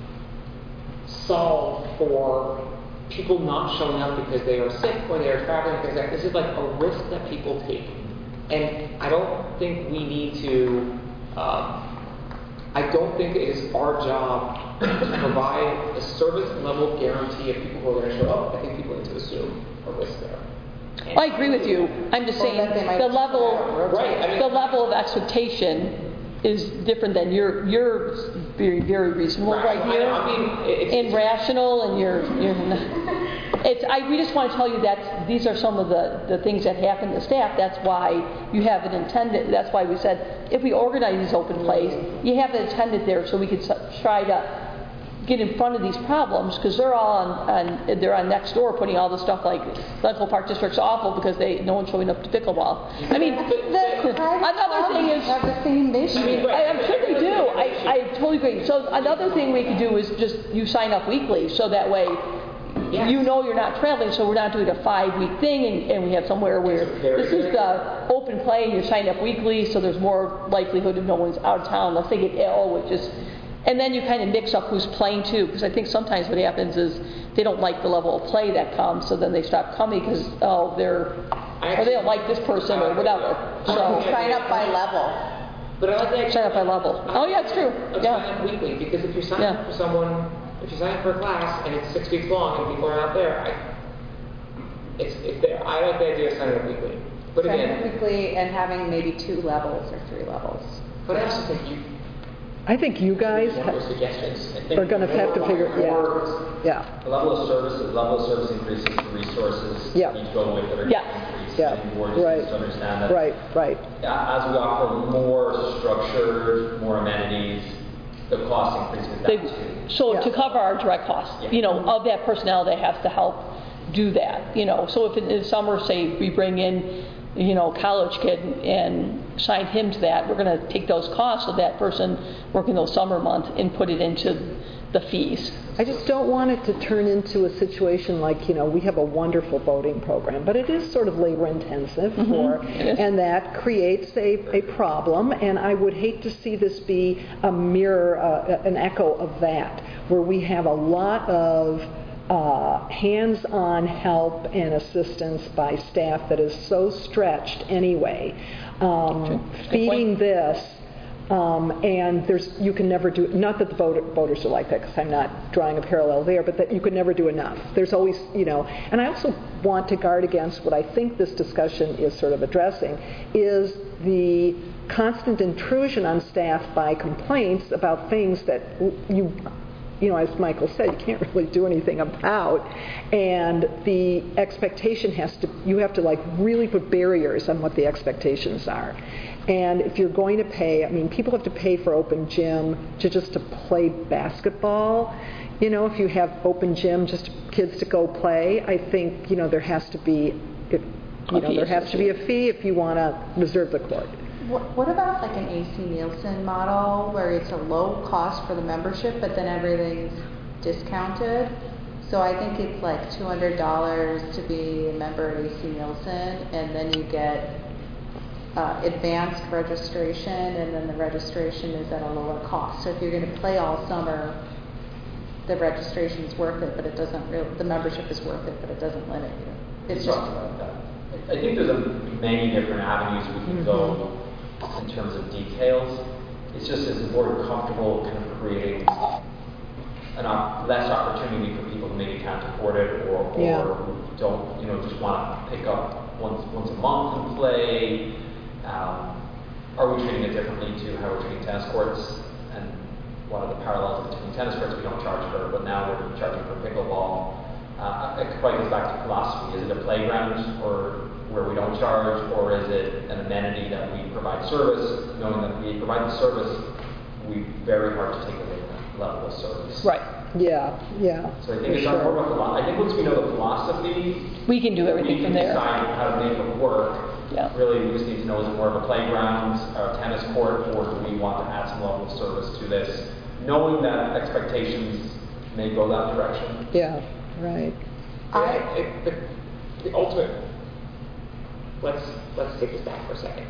solve for people not showing up because they are sick or they are traveling, things like that. This is like a risk that people take. And I don't think we need to, um, I don't think it is our job to provide a service level guarantee of people who are going to show up. I think people need to assume a risk there. I agree with you. I'm just Or saying, that they might the just level, rotate. Right, I mean- the level of expectation is different than your, you're very, very reasonable right Rational. I here. know, I mean, it's- And rational, and you're, you're, not- it's, I, we just want to tell you that these are some of the, the things that happen to staff. That's why you have an attendant. That's why we said, if we organize these open plays, you have an attendant there so we could s- try to get in front of these problems, because they're all on, on they're on next door putting all the stuff like Glencoe Park District's awful because they no one's showing up to pickleball. I mean, The private another thing clubs is, have the same issue. I mean, right. I, I'm sure they do. I, I totally agree. So another thing we could do is just you sign up weekly, so that way Yes. you know you're not traveling. So we're not doing a five-week thing, and, and we have somewhere where Very this is good. the open play, and you're signed up weekly, so there's more likelihood of no one's out of town unless they get ill, which is. And then you kind of mix up who's playing too, because I think sometimes what happens is they don't like the level of play that comes, so then they stop coming because oh they're or they don't like this person or whatever. So So sign up by level. But I like that. sign up by level. Oh yeah, it's true. Let's Yeah. sign up weekly, because if you're signing Yeah. up for someone, if you sign up for a class and it's six weeks long and people are out there, I, it's, it's there. I like the idea of signing up weekly. But Sign up again, weekly and having maybe two levels or three levels. but I also think you, I think you guys one of your suggestions. I think are going to have to figure, More- yeah, The level of service, the level of service increases, the resources Yeah. need to go with it are Yeah. increased. Yeah. And the board just Right. needs to understand that. yeah, right, right. As we offer more structured, more amenities, the cost increases They, that too. so Yeah. to cover our direct costs, Yeah. you know, of that personnel that has to help do that, you know. So if in, in summer, say we bring in, you know, a college kid and sign him to that, we're going to take those costs of that person working those summer months and put it into the fees. I just don't want it to turn into a situation like, you know, we have a wonderful boating program, but it is sort of labor intensive for, It is. and that creates a, a problem, and I would hate to see this be a mirror, uh, an echo of that, where we have a lot of uh, hands-on help and assistance by staff that is so stretched anyway. Um, Good feeding point. this Um, and there's, you can never do, not that the voter, voters are like that, because I'm not drawing a parallel there, but that you could never do enough. There's always, you know, and I also want to guard against what I think this discussion is sort of addressing, is the constant intrusion on staff by complaints about things that you, you know, as Michael said, you can't really do anything about, and the expectation has to, you have to like really put barriers on what the expectations are. And if you're going to pay, I mean, people have to pay for open gym to just to play basketball. You know, if you have open gym, just kids to go play, I think, you know, there has to be, if, you A know, fee there has to be a fee if you want to reserve the court. What, what about like an A C Nielsen model where it's a low cost for the membership, but then everything's discounted? So I think it's like two hundred dollars to be a member of A C Nielsen, and then you get uh, advanced registration, and then the registration is at a lower cost. So if you're going to play all summer, the registration is worth it, but it doesn't really, the membership is worth it, but it doesn't limit you. It's We just, talked about that. I think there's a, many different avenues we can go in terms of details. It's just as the board comfortable kind of creating an op- less opportunity for people who maybe can't afford it, or, or Yeah. who don't, you know, just want to pick up once once a month and play. Um, are we treating it differently to how we're treating tennis courts? And one of the parallels between tennis courts we don't charge for, but now we're charging for pickleball. Uh, it probably goes back to philosophy. Is it a playground or where we don't charge, or is it an amenity that we provide service? Knowing that we provide the service, we very hard to take away that level of service. Right. Yeah, yeah. So I think for it's sure. not more about philosophy. I think once we know the philosophy, We can do everything we from can there. decide how to make it work. Yeah. Really, we just need to know, is it more of a playground, or a tennis court, or do we want to add some level of service to this? Knowing that expectations may go that direction. Yeah, right. I, it, the, the ultimate, let's, let's take this back for a second.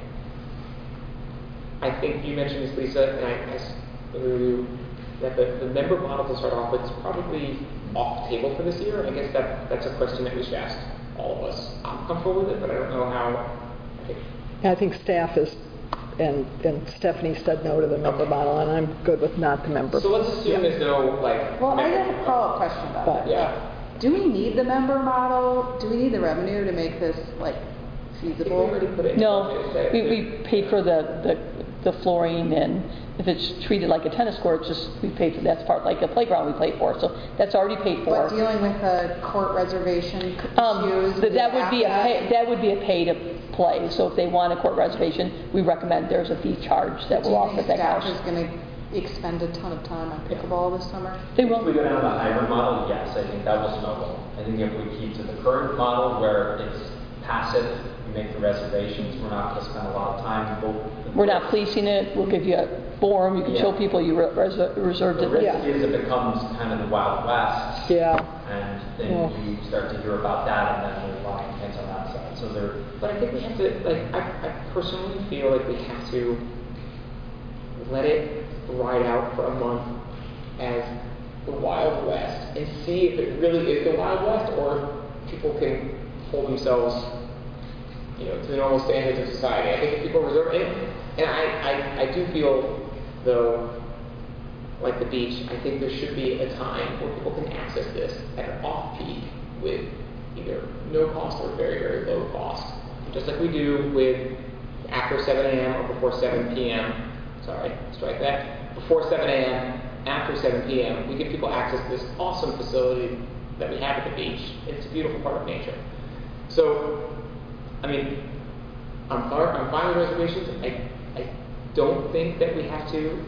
I think you mentioned this, Lisa, and I, I s- agree with you, that the, the member model to start off with is probably off the table for this year. I guess that, that's a question that we should ask all of us. I'm comfortable with it, but I don't know how, I think, I think staff is, and, and Stephanie said no to the member model, and I'm good with not the member. so let's assume Yeah. there's no, like. well, I member- have a follow-up question about But- that. Yeah. Do we need the member model? Do we need the revenue to make this like I think we feasible? already put it in the No, budget, that- we, we pay for the, the, the flooring, and if it's treated like a tennis court, just, we pay for, that's part, like a playground we pay for, so that's already paid But for. dealing with the court reservation Um, issues, that, that would be a have pay, that would be a pay to play, so if they want a court reservation, we recommend there's a fee charge that Do will you offset think that staff cost. is going to expend a ton of time on pickleball this summer? They If we will, go down the hybrid model, yes, I think that will snowball. I think if we keep to the current model where it's passive, we make the reservations, we're not going to spend a lot of time. We'll- we're not policing it, we'll give you a form, you can show Yeah. people you re- reser- reserved The it. risk Yeah. is it becomes kind of the Wild West, Yeah, and then Yeah. you start to hear about that, and then there's a lot of complaints on that side. So there, But I think we have to, like, I, I personally feel like we have to let it ride out for a month as the Wild West and see if it really is the Wild West, or if people can hold themselves, you know, to the normal standards of society. I think if people reserve it, and I, I, I do feel, though, like the beach, I think there should be a time where people can access this at an off-peak with either no cost or very, very low cost. Just like we do with after seven a.m. or before seven p.m. Sorry, strike that. Before seven a.m., after seven p.m., we give people access to this awesome facility that we have at the beach. It's a beautiful part of nature. So, I mean, I'm fine, I'm fine with reservations. I, I don't think that we have to.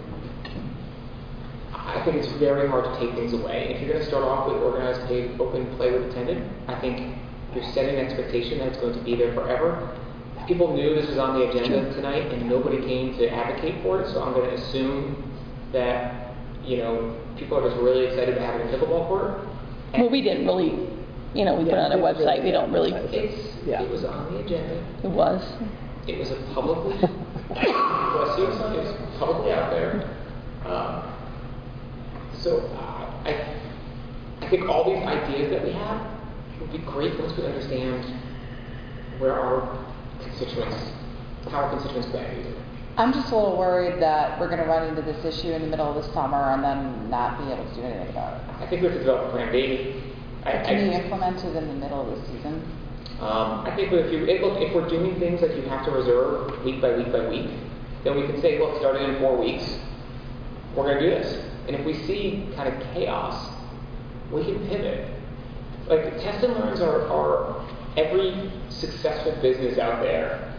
I think it's very hard to take things away. If you're going to start off with organized, paid, open, play with attendant, I think you're setting an expectation that it's going to be there forever. People knew this was on the agenda tonight, and nobody came to advocate for it. So I'm going to assume that, you know, people are just really excited about having a pickleball court. Well, we didn't really, you know, we put it on our Yeah, didn't website, really we don't really, advertise It's, Yeah. it was on the agenda. it was. It was a publicly, bless you, it was publicly out there. Um, so uh, I, I think all these ideas that we have would be great once we understand where our constituents, how our constituents plan to use it. I'm just a little worried that we're going to run into this issue in the middle of the summer and then not be able to do anything about it. I think we have to develop a plan B. I, Can you I, implement it in the middle of the season? um, I think if you it, look, if we're doing things that you have to reserve week by week by week, then we can say, look, starting in four weeks, we're going to do this. And if we see kind of chaos, we can pivot. Like test and learns are, are every successful business out there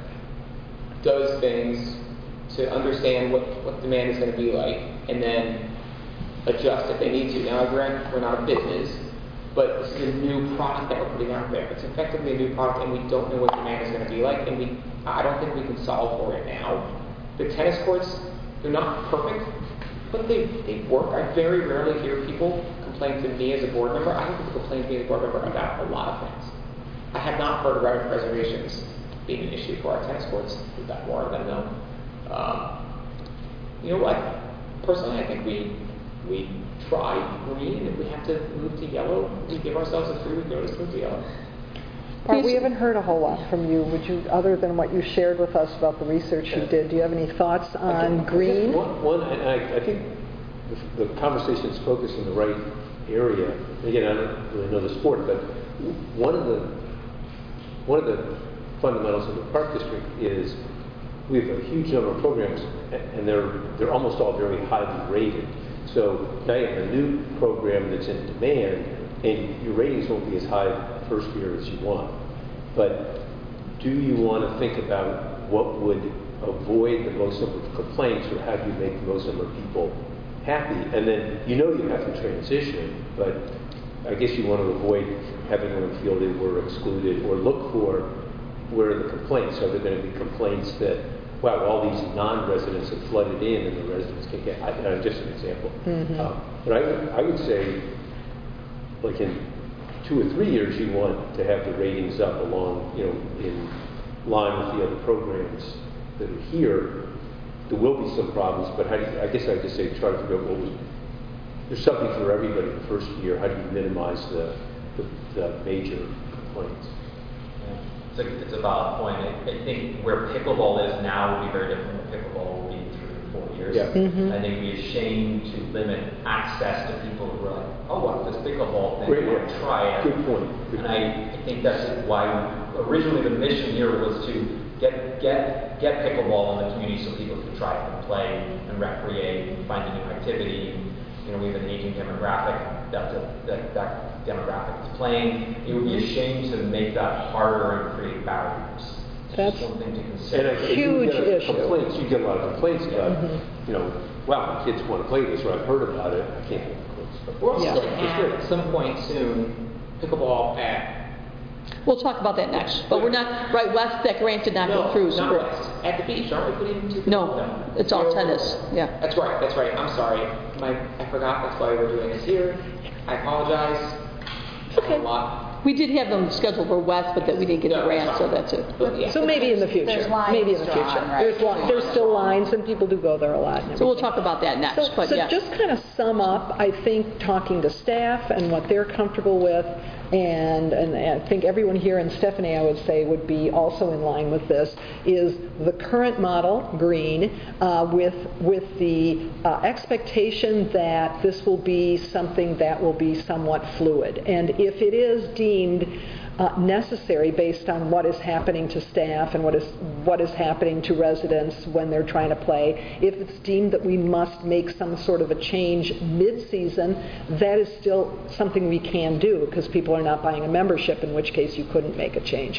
does things to understand what, what demand is going to be like, and then adjust if they need to. Now, grant we're not a business, but this is a new product that we're putting out there. It's effectively a new product, and we don't know what demand is going to be like, and we I don't think we can solve for it now. The tennis courts, they're not perfect, but they, they work. I very rarely hear people complain to me as a board member. I don't think people complain to me as a board member about a lot of things. I have not heard right reservations being an issue for our tennis courts. We've got more of them though. Um, you know what? Personally, I think we we try green. If we have to move to yellow, we give ourselves a three-week notice to move to yellow. Bart, we haven't heard a whole lot from you. Would you, other than what you shared with us about the research you did, do you have any thoughts on green? One, one and I, I think the, the conversation is focused in the right area. Again, I don't really know the sport, but one of the one of the fundamentals of the Park District is we have a huge number of programs, and they're they're almost all very highly rated. So now you have a new program that's in demand, and your ratings won't be as high the first year as you want. But do you want to think about what would avoid the most number of complaints, or how do you make the most number of people happy? And then you know you have to transition, but I guess you want to avoid having them feel they were excluded, or look for where are the complaints. Are there going to be complaints that, wow, all these non-residents have flooded in and the residents can't get, I, uh, just an example. Mm-hmm. Um, but I would, I would say, like in two or three years, you want to have the ratings up along, you know, in line with the other programs that are here. There will be some problems, but how do you, I guess I'd just say try to figure out what was, there's something for everybody the first year. How do you minimize the, the, the major complaints? It's a, it's a valid point. I, I think where pickleball is now will be very different than pickleball will be in three or four years. Yeah. Mm-hmm. I think we'd be ashamed to limit access to people who are like, oh, what, this pickleball thing, Great, I want to try it. Good point. Good and point. I, I think that's why we, originally the mission here was to get get get pickleball in the community so people can try it and play and recreate and find a new activity. You know, we have an aging demographic that's a, that, that demographic is playing. It would be a shame to make that harder and create barriers. It's That's just something to consider. And I, I Huge you get issue. Complaints. You get a lot of complaints about, Mm-hmm. you know, wow, my kids want to play this, or I've heard about it. I can't get close. But We're also Yeah. going to have at some point soon pickleball at We'll talk about that next, but we're not, right, West, that grant did not go no, through. so not we're- West. At the beach, aren't we putting two? No, it's all Zero. tennis, yeah. That's right. That's right. I'm sorry. My I forgot. That's why we're doing this here. I apologize. Okay. A lot. We did have them scheduled for West, but that we didn't get the No, grant, that's so fine. that's it. But, yeah. So maybe in the future. There's lines Maybe in the drawn, future. right? There's, li- there's still lines, and people do go there a lot. and So we'll everything. talk about that next, So, but so yeah. just kind of sum up, I think talking to staff and what they're comfortable with, and, and I think everyone here, and Stephanie I would say would be also in line with this, is the current model, green, uh, with, with the uh, expectation that this will be something that will be somewhat fluid. And if it is deemed Uh, necessary based on what is happening to staff and what is what is happening to residents when they're trying to play. If it's deemed that we must make some sort of a change mid-season, that is still something we can do because people are not buying a membership, in which case you couldn't make a change.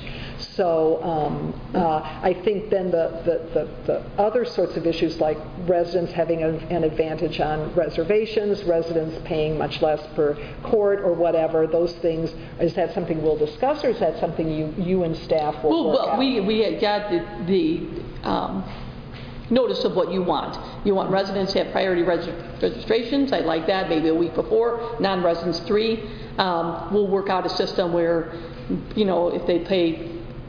So um, uh, I think then the, the, the, the other sorts of issues like residents having a, an advantage on reservations, residents paying much less per court or whatever, those things, is that something we'll discuss? Or is that something you, you and staff will Well, work well, out? we, we had got the, the um, notice of what you want. You want residents to have priority res- registrations. I like that. Maybe a week before. Non-residents three. Um, we'll work out a system where, you know, if they pay,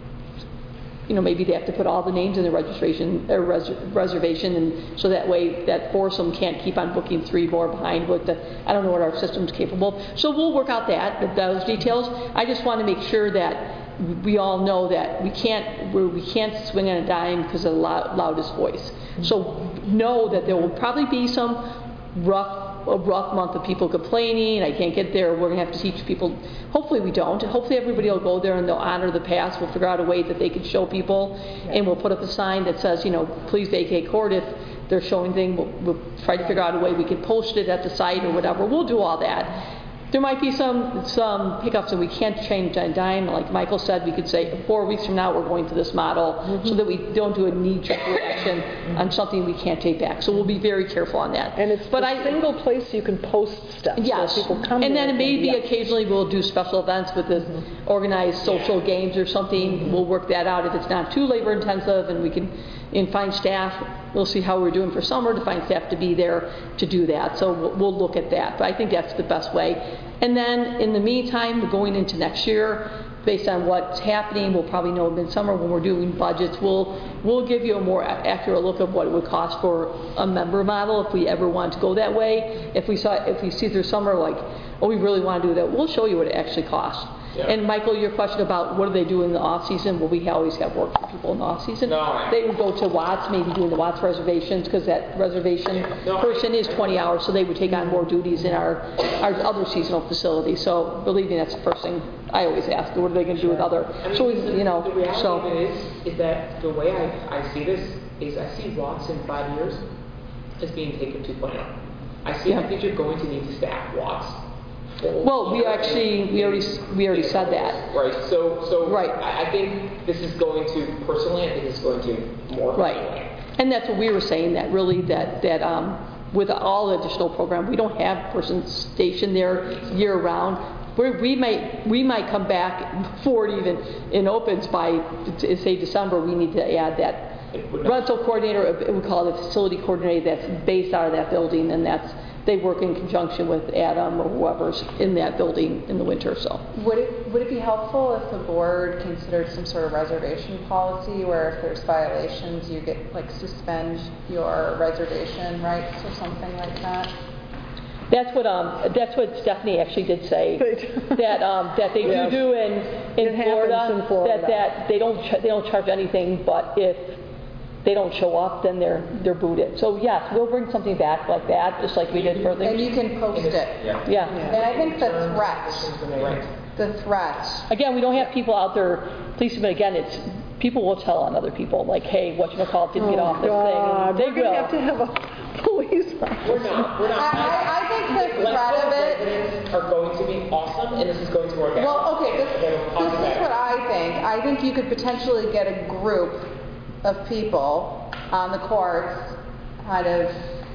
you know, maybe they have to put all the names in the registration or res- reservation, and so that way that foursome can't keep on booking three more behind. With the, I don't know what our system's capable of. So we'll work out that those details. I just want to make sure that we all know that we can't we're, we can't swing on a dime because of the loud, loudest voice. So know that there will probably be some rough a rough month of people complaining, I can't get there, we're going to have to teach people. Hopefully we don't. Hopefully everybody will go there and they'll honor the pass. We'll figure out a way that they can show people, and we'll put up a sign that says, you know, please vacate court if they're showing things. We'll, we'll try to figure out a way we can post it at the site or whatever. We'll do all that. There might be some, some hiccups and we can't change on a dime. Like Michael said, we could say four weeks from now we're going to this model so that we don't do a knee-jerk reaction on something we can't take back. So we'll be very careful on that. And it's but a I, single place you can post stuff. Yes, So people come and there then maybe yeah. occasionally we'll do special events with this organized social games or something. We'll work that out if it's not too labor intensive and we can and find staff. We'll see how we're doing for summer to find staff to be there to do that. So we'll, we'll look at that. But I think that's the best way. And then in the meantime, going into next year, based on what's happening, we'll probably know in midsummer when we're doing budgets, we'll we'll give you a more accurate look of what it would cost for a member model if we ever want to go that way. If we saw if we see through summer like, oh, we really want to do that, we'll show you what it actually costs. Yeah. And Michael, your question about what do they do in the off season? Well, we always have work for people in the off season. No, they would go to Watts, maybe doing the Watts reservations because that reservation no, person is twenty hours, so they would take on more duties in our our other seasonal facilities. So believe me, that's the first thing I always ask. What are they going to do with other? I mean, so we, the, you know, the reality so of it is, is that the way I, I see this is I see Watts in five years as being taken two point oh. I see. Yeah. I think you're going to need to staff Watts. Well, we actually we already we already said that. Right. So so right. I, I think this is going to personally. I think it's going to more. Right. And that's what we were saying. That really that that um, with all the additional program, we don't have persons stationed there year round. We're, we might we might come back before it even it opens by say December. We need to add that rental coordinator. We call it a facility coordinator that's based out of that building, and that's. They work in conjunction with Adam or whoever's in that building in the winter. So would it would it be helpful if the board considered some sort of reservation policy where if there's violations you get like suspend your reservation rights or something like that? That's what um that's what Stephanie actually did say that um that they yes. do do in in Florida, in Florida that that they don't ch- they don't charge anything, but if they don't show up, then they're they're booted. So yes, we'll bring something back like that, just like we did for the. And you can post it. Yeah. Yeah. yeah. And I think the threat, the threat. Again, we don't have people out there policing, but again, it's people will tell on other people, like, hey, what you call it didn't oh get off this God. thing. And they We're will. have to have a police officer. We're not. We're not. I, I, I think the threat of it. Residents are going to be awesome, and this is going to work out. Well, okay, this, this is what I think. I think you could potentially get a group of people on the courts, kind of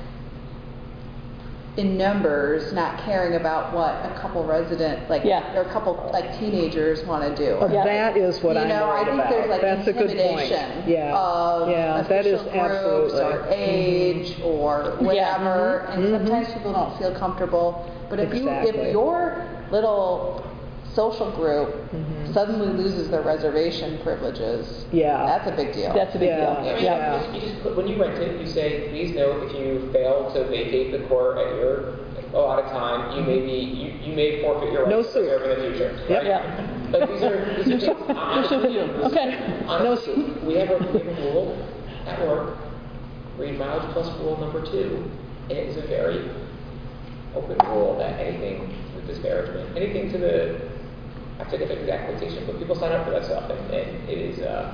in numbers, not caring about what a couple resident, like, yeah. or a couple like teenagers want to do. Well, yeah. That is what you I'm know, worried I think about. there's like That's a good point. intimidation Yeah. of yeah, that is official groups absolutely. or age mm-hmm. or whatever, yeah. and mm-hmm. sometimes people don't feel comfortable. But if exactly. you, if your little social group mm-hmm. suddenly loses their reservation privileges, yeah. that's a big deal. That's a big yeah. deal. Yeah, Yeah. You just, you just put, when you rent it, you say, please note if you fail to vacate the court at your allotted time, you may be you, you may forfeit your rights no to serve in the future. Yep. Right? Yeah. Like these are these are things. Honestly, Okay. honestly, no we have a we have a rule at work, read mileage plus rule number two, and it is a very open rule that anything with disparagement, anything to the I forget the exact quotation, but people sign up for that stuff, and, and it is uh,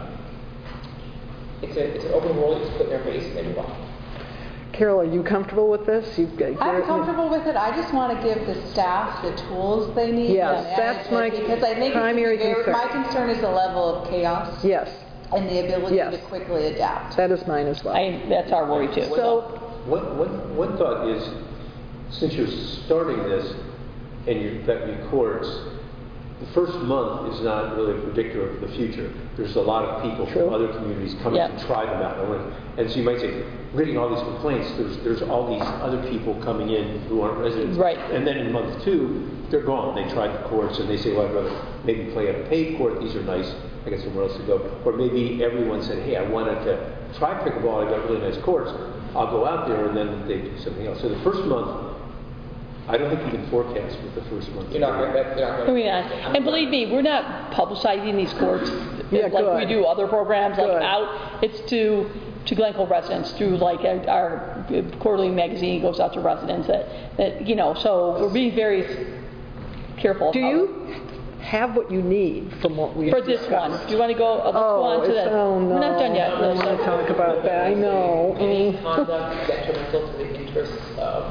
it's a it's an open rule. You just put in their face and they move on. Carol, are you comfortable with this? You've got, I'm comfortable with it. I just want to give the staff the tools they need. Yes, to that's manage my it, because I think primary it's very, concern. My concern is the level of chaos Yes, and the ability Yes. to quickly adapt. that is mine as well. I, that's our worry too. So, One, one, one thought is, since you're starting this and you've got new courts, the first month is not really a predictor of the future. There's a lot of people True. from other communities coming Yep. to try them out. And so you might say, reading all these complaints, there's there's all these other people coming in who aren't residents. Right. And then in month two, they're gone. They tried the courts and they say, well, I'd rather maybe play at a paid court. These are nice. I got somewhere else to go. Or maybe everyone said, hey, I wanted to try pickleball. I got really nice courts. I'll go out there, and then they do something else. So the first month, I don't think you can forecast with the first month. You're not going to. You're not I going mean, uh, and believe me, we're not publicizing these courts Yeah, like good. we do other programs, Good. like out. It's to to Glencoe residents through like our, our quarterly magazine goes out to residents that, that you know. So we're being very careful. do how- you have what you need from what we for this one? Do you want to go? Uh, let's Oh, go on to it's- the. oh, no. We're not done yet. I don't want to talk about that. I know. any Mm. conduct detrimental to the interests of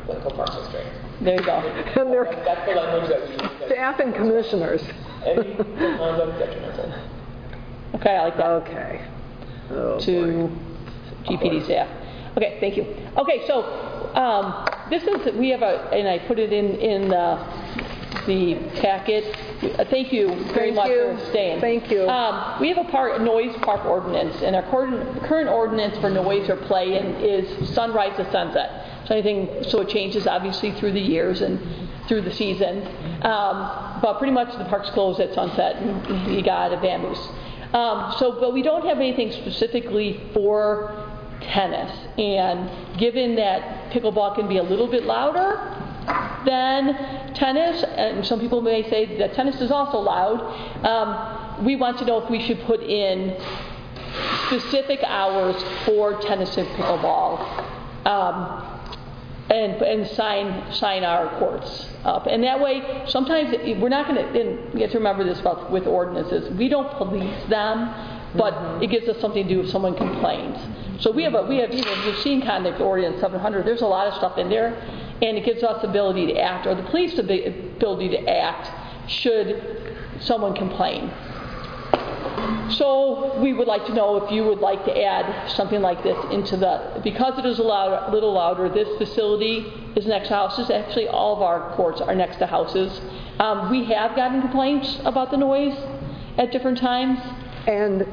Glencoe Park District. There you go. And they're That's the language that we use. staff and commissioners. Any conduct detrimental. Okay, I like that. Okay. Oh, To G P D staff. Okay, thank you. Okay, so um, this is, we have a, and I put it in, in the, the packet. Uh, Thank you very Thank much you. for staying. Thank you. Um, we have a park, noise park ordinance, and our current, current ordinance for noise or play in, is sunrise to sunset. So anything, so it changes obviously through the years and through the season. Um, but pretty much the park's closed at sunset, and you got a vamoose. Um, so, but we don't have anything specifically for tennis. And given that pickleball can be a little bit louder than tennis, and some people may say that tennis is also loud, um, we want to know if we should put in specific hours for tennis and pickleball. Um, And, and sign sign our courts up. And that way, sometimes we're not going to, and you have to remember this about with ordinances, we don't police them, but mm-hmm. it gives us something to do if someone complains. So we have, a, we have even, you've seen conduct ordinance seven hundred, there's a lot of stuff in there, and it gives us the ability to act, or the police the ability to act, should someone complain. So we would like to know if you would like to add something like this into the, because it is a loud, little louder, this facility is next to houses. Actually, all of our courts are next to houses. Um, we have gotten complaints about the noise at different times. And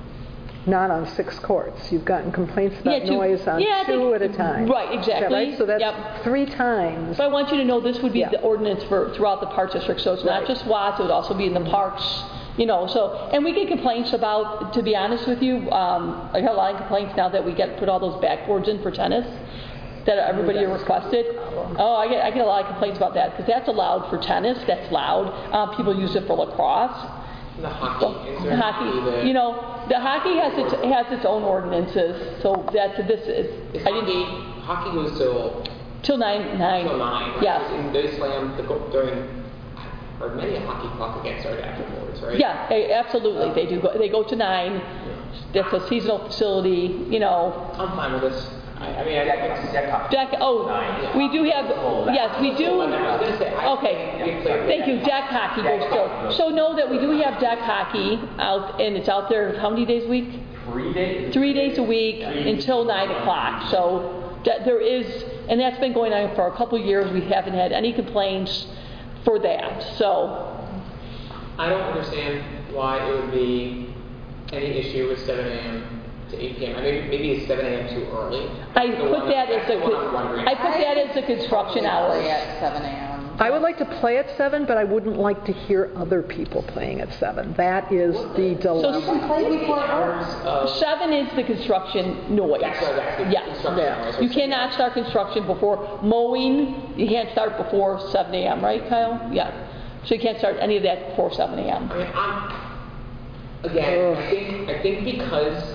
not on six courts. You've gotten complaints about Yeah, two- noise on yeah, two they- at a time. right, Is that exactly. right? So that's Yep. three times. So I want you to know this would be Yeah. the ordinance for throughout the park district. So it's not Right. just Watts, it would also be in the parks. You know, so, and we get complaints about, to be honest with you, um, I got a lot of complaints now that we get put all those backboards in for tennis that everybody requested. Oh, I get I get a lot of complaints about that because that's allowed for tennis. That's loud. Um, people use it for lacrosse. The hockey, is there Hockey, the, you know, the hockey has its has its own ordinances. So that's this is. is I hockey, didn't hockey goes till, till nine nine. till nine, right? Yes. And they slam the, go- during, or many a hockey puck against our afterwards, right? Yeah, eh, absolutely. They do. Go, they go to nine. That's a seasonal facility. You know. I'm fine with this. I, I mean, I, I, Deck. Oh, we do have. Yes, we do. I was gonna say, I Okay. we play- Thank you. Deck hockey goes still. So know that we do have deck hockey out, and it's out there how many days a week? Three days? Three days a week until nine o'clock. So that there is, and that's been going on for a couple of years. We haven't had any complaints for that. So. I don't understand why it would be any issue with seven a.m. to eight p.m. I mean, maybe it's seven a.m. too early. I The put one- that that's as a the one I'm con- wondering. I put that as the construction hours. Play at seven a.m. I would like to play at seven, but I wouldn't like to hear other people playing at seven. That is the dilemma. Play before work. Hours of, Seven is the construction noise. That's what I was asking, Yes. construction Yeah. hours. You cannot start construction before mowing. You can't start before seven a.m. Right, Kyle? Yeah. So you can't start any of that before seven a.m. I mean, I'm, again, I think, I think because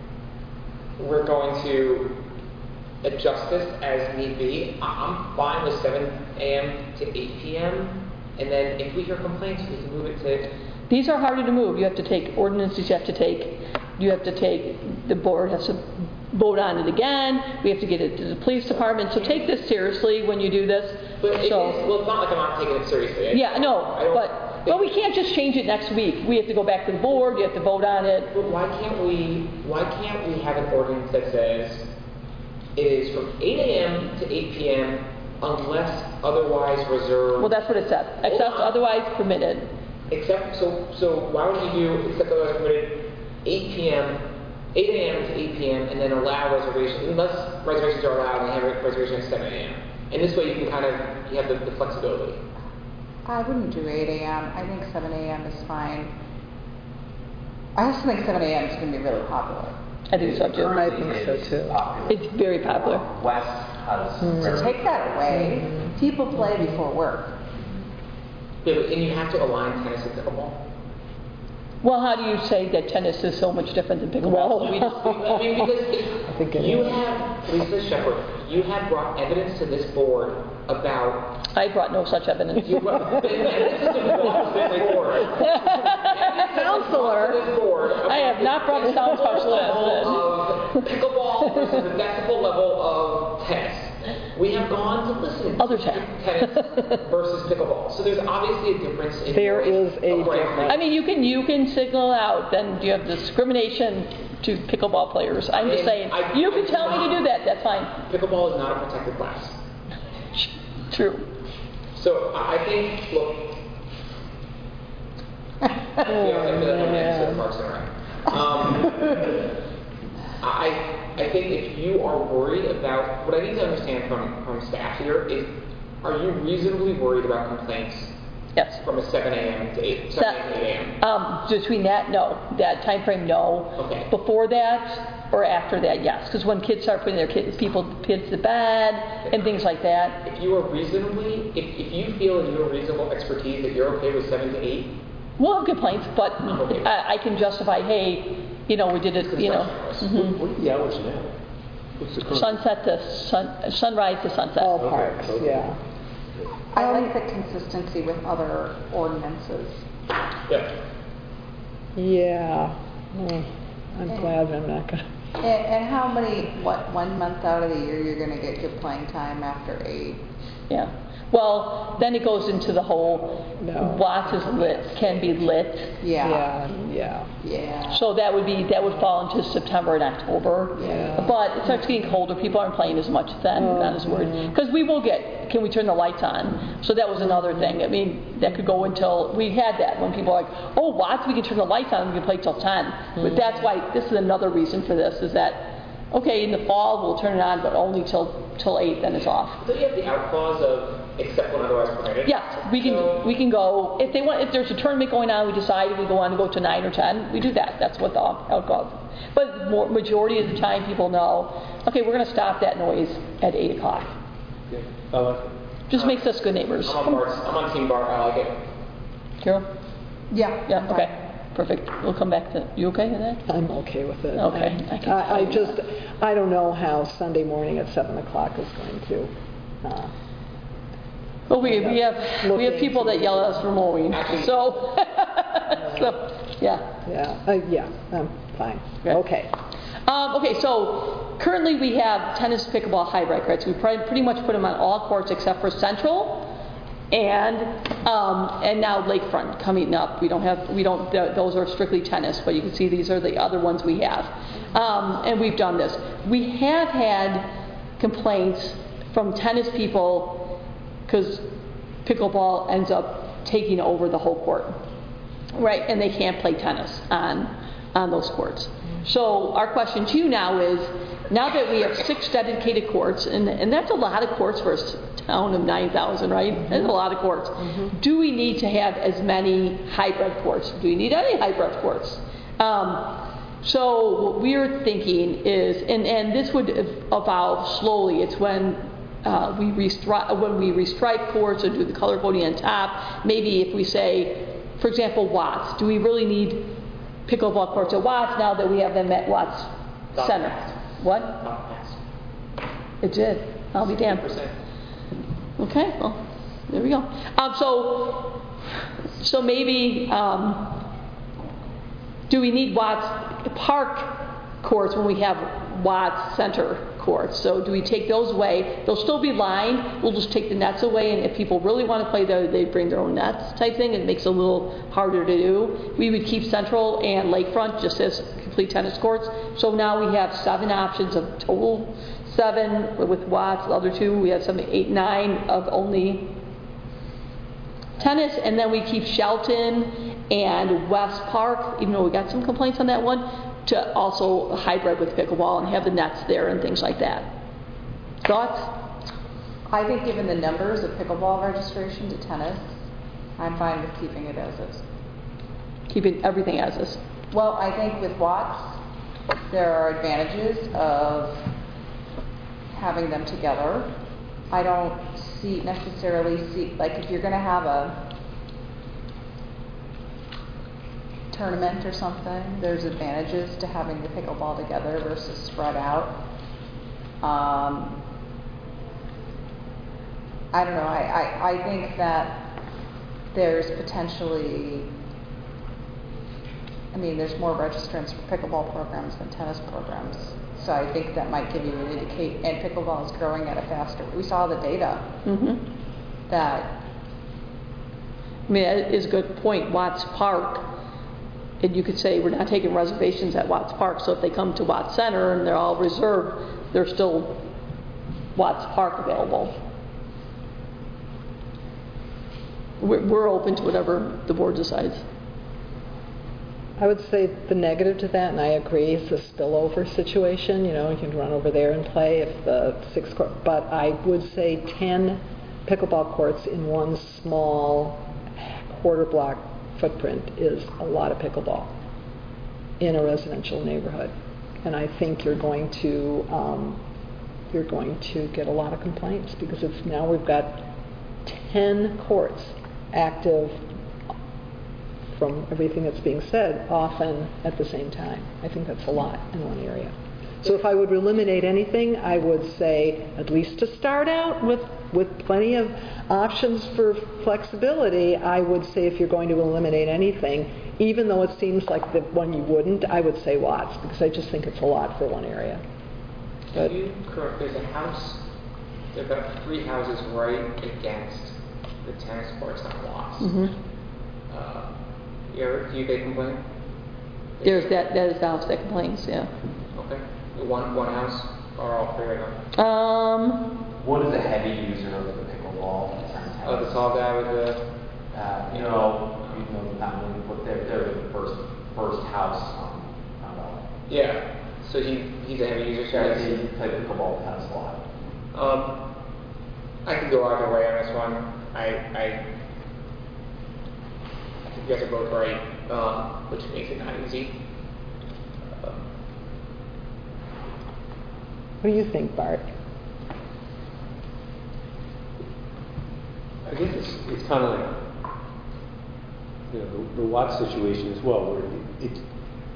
we're going to adjust this as need be, I- I'm fine with seven a.m. to eight p.m. And then if we hear complaints, we can move it to, These are harder to move. You have to take ordinances. You have to take. You have to take. The board has to vote on it again. We have to get it to the police department. So take this seriously when you do this. but it is, So. well, it's not like I'm not taking it seriously. I- Yeah, no, I don't but, think- but we can't just change it next week. We have to go back to the board, you have to vote on it. But why can't we, why can't we have an ordinance that says it is from eight a.m. to eight p.m. unless otherwise reserved? Well, that's what it says, except otherwise permitted. Except, so, so why would you do, except otherwise permitted, eight p.m., eight a.m. to eight p.m. and then allow reservations, unless reservations are allowed and you have reservations at seven a.m. And this way you can kind of, you have the, the flexibility. I wouldn't do eight a.m. I think seven a.m. is fine. I also think seven a.m. is going to be really popular. I think so too. I think so too. Popular. It's very popular. West has. So take that away. People play before work. Yeah, but, and you have to align tennis and pickleball. Well, how do you say that tennis is so much different than pickleball? We just, I mean, because I think if it you is. have, Lisa Shepherd, you have brought evidence to this board about, I brought no such evidence. you brought evidence to this board. Counselor. This board I have not brought a sound level specialist. of pickleball versus the decibel level of tennis. we have gone to listen Others to have. tennis versus pickleball. So there's obviously a difference in There noise is a of right- difference. I mean, you can, you can signal out, then you have discrimination to pickleball players. I'm just mean, saying, I- you I can do tell me to not- do that, that's fine. Pickleball is not a protected class. True. So I I think, look, I feel like I'm the next to the Parks and Rec. Um, I, I think if you are worried about, what I need to understand from, from staff here is, are you reasonably worried about complaints Yes. from a seven a.m. to eight, seven a.m. to eight a.m.? Um, between that, no. That time frame, no. Okay. Before that or after that, yes. Because when kids start putting their kids, people, kids to bed and things like that. If you are reasonably, if, if you feel in your reasonable expertise that you're okay with seven to eight, We'll have complaints, but Okay. I, I can justify, hey, you know, we did it, you know. mhm. What are the hours now? What's the current? Sunset to sun, sunrise to sunset. All Okay, parks, okay. yeah. I like the consistency with other ordinances. yeah. Yeah. Hmm. I'm glad I'm not gonna. And, and how many, what, one month out of the year you're gonna get your playing time after eight? Yeah. Well, then it goes into the whole, No. Watts is lit, can be lit. Yeah, Yeah, yeah. yeah. So that would be, that would fall into September and October. Yeah. But it starts getting colder, people aren't playing as much then, not as worried. Because we will get, can we turn the lights on? So that was another thing. I mean, that could go until, we had that when people are like, oh, Watts, we can turn the lights on, we can play till ten. But that's why, this is another reason for this, is that, okay, in the fall, we'll turn it on, but only till, till eight, then it's off. So you have the out clause of except when otherwise permitted? Yes, we can, So- we can go, if they want, if there's a tournament going on, we decide we go on to go to nine or ten, we do that. That's what the, how it goes. But more, majority of the time, people know, okay, we're gonna stop that noise at eight o'clock. Yeah, I like it. Just makes us good neighbors. I'm on Bart's, I'm on Team Bart, I like it. Carol? Yeah. Yeah, okay, perfect. We'll come back to, you okay with that? I'm okay with it. Okay, I I, can I, I tell you just, I don't know how Sunday morning at seven o'clock is going to, uh, Well, we, we have, we have Looking people that yell at us for mowing, Actually- so, so, yeah. yeah, uh, yeah, I'm fine. Good. Okay. Um, okay, so currently we have tennis, pickleball, hybrid courts. We pretty pretty much put them on all courts except for Central, and um, and now Lakefront coming up. We don't have we don't th- those are strictly tennis, but you can see these are the other ones we have, um, and we've done this. We have had complaints from tennis people because pickleball ends up taking over the whole court, right? And they can't play tennis on on those courts. So our question to you now is, now that we have six dedicated courts, and, and that's a lot of courts for a s- town of nine thousand, right? That's a lot of courts. Do we need to have as many hybrid courts? Do we need any hybrid courts? Um, so what we're thinking is, and, and this would ev- evolve slowly. It's when uh, we restri- when we restripe courts or do the color coding on top. Maybe if we say, for example, Watts. Do we really need pickleball courts at Watts now that we have them at Watts Not Center? passed. What? Not passed. It did. I'll be damned. percent. Okay, well, there we go. Um, so, so maybe, um, do we need Watts Park courts when we have Watts Center courts? So do we take those away? They'll still be lined. We'll just take the nets away, and if people really want to play there, they bring their own nets type thing. It makes it a little harder to do. We would keep Central and Lakefront just as complete tennis courts. So now we have seven options of total seven with Watts. The other two, we have some eight, nine of only tennis, and then we keep Shelton and West Park, even though we got some complaints on that one, to also hybrid with pickleball and have the nets there and things like that. Thoughts? I think given the numbers of pickleball registration to tennis, I'm fine with keeping it as is. Keeping everything as is. Well, I think with Watts, there are advantages of having them together. I don't see necessarily see, like if you're going to have a tournament or something, there's advantages to having the pickleball together versus spread out. Um, I don't know, I, I, I think that there's potentially I mean, there's more registrants for pickleball programs than tennis programs. So I think that might give you an indicate, and pickleball is growing at a faster, we saw the data Mm-hmm. that, I mean, that is a good point. Watts Park, and you could say we're not taking reservations at Watts Park, so if they come to Watts Center and they're all reserved, there's still Watts Park available. We're, we're open to whatever the board decides. I would say the negative to that, and I agree, is the spillover situation. You know, you can run over there and play if the six court, but I would say ten pickleball courts in one small quarter block footprint is a lot of pickleball in a residential neighborhood. And I think you're going to, um, you're going to get a lot of complaints because it's now we've got ten courts active from everything that's being said, often at the same time. I think that's a lot in one area. So if I would eliminate anything, I would say, at least to start out with, with plenty of options for flexibility, I would say if you're going to eliminate anything, even though it seems like the one you wouldn't, I would say Watts, because I just think it's a lot for one area. But If you correct, there's a house, there are about three houses right against the tennis courts on Watts. Mm-hmm. Uh, You ever, do you get complaint? There's that, that is the house that complains, yeah. Okay. One, one house, or all three right now? Um, What is a heavy user of the pickleball? Oh, the tall guy with the, Uh, you know, you know the family, but they're, they're the first, first house on, on the, yeah, so he, he's a heavy user, so yeah, I they see. play pickleball tennis a lot. Um, I could go either way on this one. I, I, I think you guys are both right, um, which makes it not easy. Um, what do you think, Bart? I guess it's, it's kind of like, you know, the, the Watts situation as well, where it, it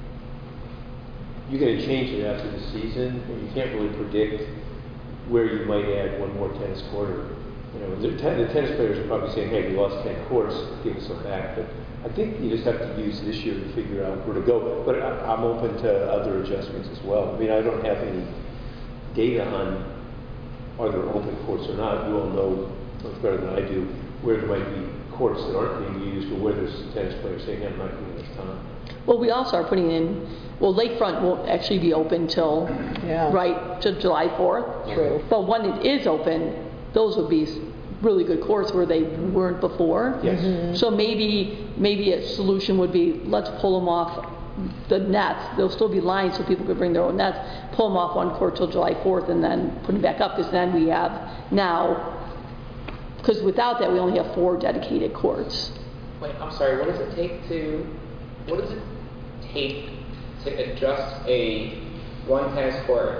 you got to change it after the season, and you can't really predict where you might add one more tennis court. Or, you know, the, ten, the tennis players are probably saying, "Hey, we lost ten courts, give us some back." But I think you just have to use this year to figure out where to go. But I, I'm open to other adjustments as well. I mean, I don't have any data on are there open courts or not. You all know much better than I do where there might be courts that aren't being used, or where there's tennis players saying, "I'm not giving this time." well, we also are putting in, well, Lakefront won't actually be open till, Yeah. right, to July fourth. True. But when it is open, those would be really good courts where they weren't before. Yes. Mm-hmm. So maybe, maybe a solution would be, let's pull them off the nets. There'll still be lines so people could bring their own nets. Pull them off one court till July fourth and then put them back up, because then we have now, because without that we only have four dedicated courts. Wait, I'm sorry. What does it take to? What does it take to adjust a one tennis court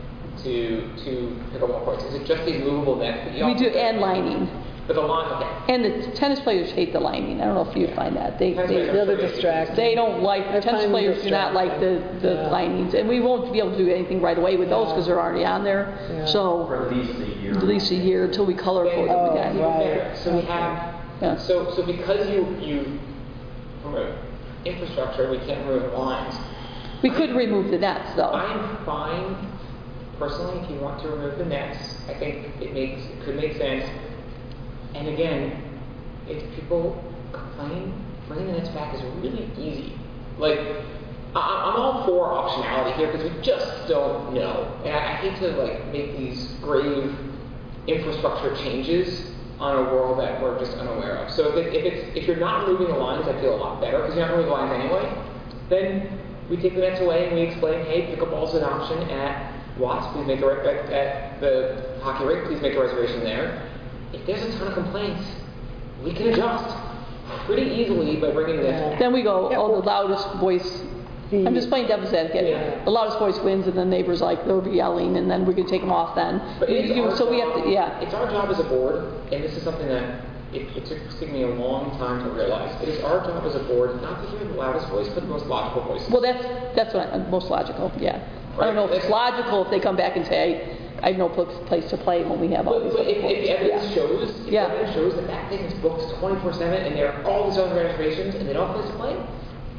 to two pickleball courts? Is it just these movable nets that you? We also do, put- and lining. But the line, okay. And the tennis players hate the lining. I don't know if you find that. They, Tennis they, players are The other pretty- distracting. they don't like, I tennis find them players do not like the, the distracting. Yeah. linings. And we won't be able to do anything right away with those because they're already on there. Yeah. So, For at least a year. at least a year until we color code them Oh, again. right. So we have. Yeah. So so because you you from an infrastructure we can't remove lines. We could remove the nets though. I'm fine personally if you want to remove the nets. I think it makes it could make sense. And again, if people complain, bringing the nets back is really easy. Like I, I'm all for optionality here because we just don't know. And I, I hate to like make these grave infrastructure changes on a world that we're just unaware of. So if, it, if it's if you're not removing the lines, I feel a lot better because you're not removing the lines anyway. Then we take the nets away and we explain, hey, pickleball's an option at Watts. Please make a re- at, at the hockey rink. Please make a reservation there. If there's a ton of complaints, we can adjust pretty easily by bringing the nets back. Then we go, Yeah, oh, well- the loudest voice. I'm just playing devil's advocate. Yeah. The loudest voice wins, and the neighbors like they'll be yelling, and then we can take them off. Then, But You- it's you- our so we job, have to, yeah. It's our job as a board, and this is something that it, it took it's taken me a long time to realize. It is our job as a board not to hear the loudest voice, but the most logical voices. Well, that's that's what I, most logical. Yeah. I don't know if it's Right. logical if they come back and say, I have no pl- place to play when we have all But, these but other if, if courts. evidence Yeah. shows, if Yeah. evidence shows that that thing is booked twenty-four seven and there are all these other reservations and they don't have a place to play,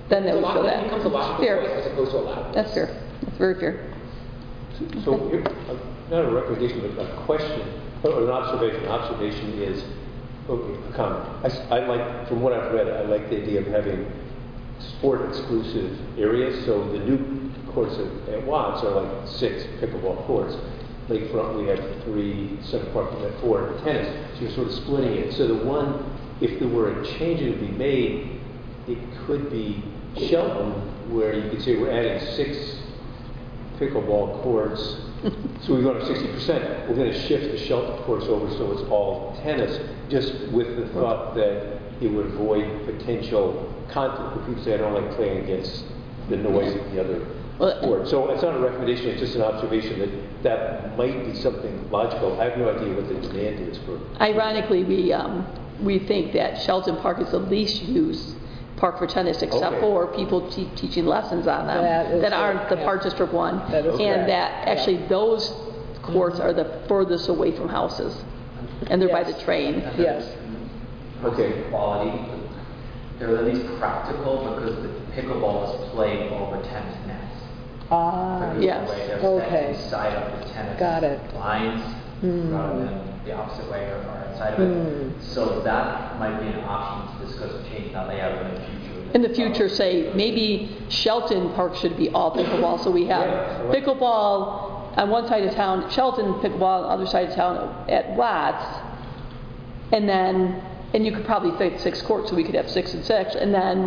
then that It's a would lot- show that that. becomes a logical Fair. choice as opposed to a loud That's choice. fair. That's very fair. So, here, uh, not a recommendation, but a question, or an observation. Observation is, okay, a comment. I, s- I like, from what I've read, I like the idea of having sport-exclusive areas. So the new courts at, at Watts are like six pickleball courts. Lakefront, we have three, Center Park, we have four tennis. So you're sort of splitting it. So the one, if there were a change that would be made, it could be Shelton, where you could say we're adding six pickleball courts. So we're going to sixty percent. We're going to shift the Shelton courts over so it's all tennis, just with the thought that it would avoid potential conflict. Where people say, I don't like playing against the noise of the other Well, sport. So it's not a recommendation, it's just an observation that that might be something logical. I have no idea what the demand is for. Ironically, we um, we think that Shelton Park is the least used park for tennis, except Okay. for people te- teaching lessons on them That is that aren't the correct. Park District One, That is and correct. that actually those courts are the furthest away from houses, and they're by Yes. the train. And Yes. Okay. Okay. Quality, they're at least practical because the pickleball is played over tennis nets. Ah, Because yes. the way they're Okay. set inside of the tennis Got it. lines Hmm. rather than the opposite way or, or inside of it. Hmm. So that might be an option to discuss change that layout in the future. In the future, say maybe Shelton Park should be all pickleball, so we have Yeah. pickleball on one side of town, Shelton pickleball on the other side of town at Watts, and then and you could probably fit six courts, so we could have six and six, and then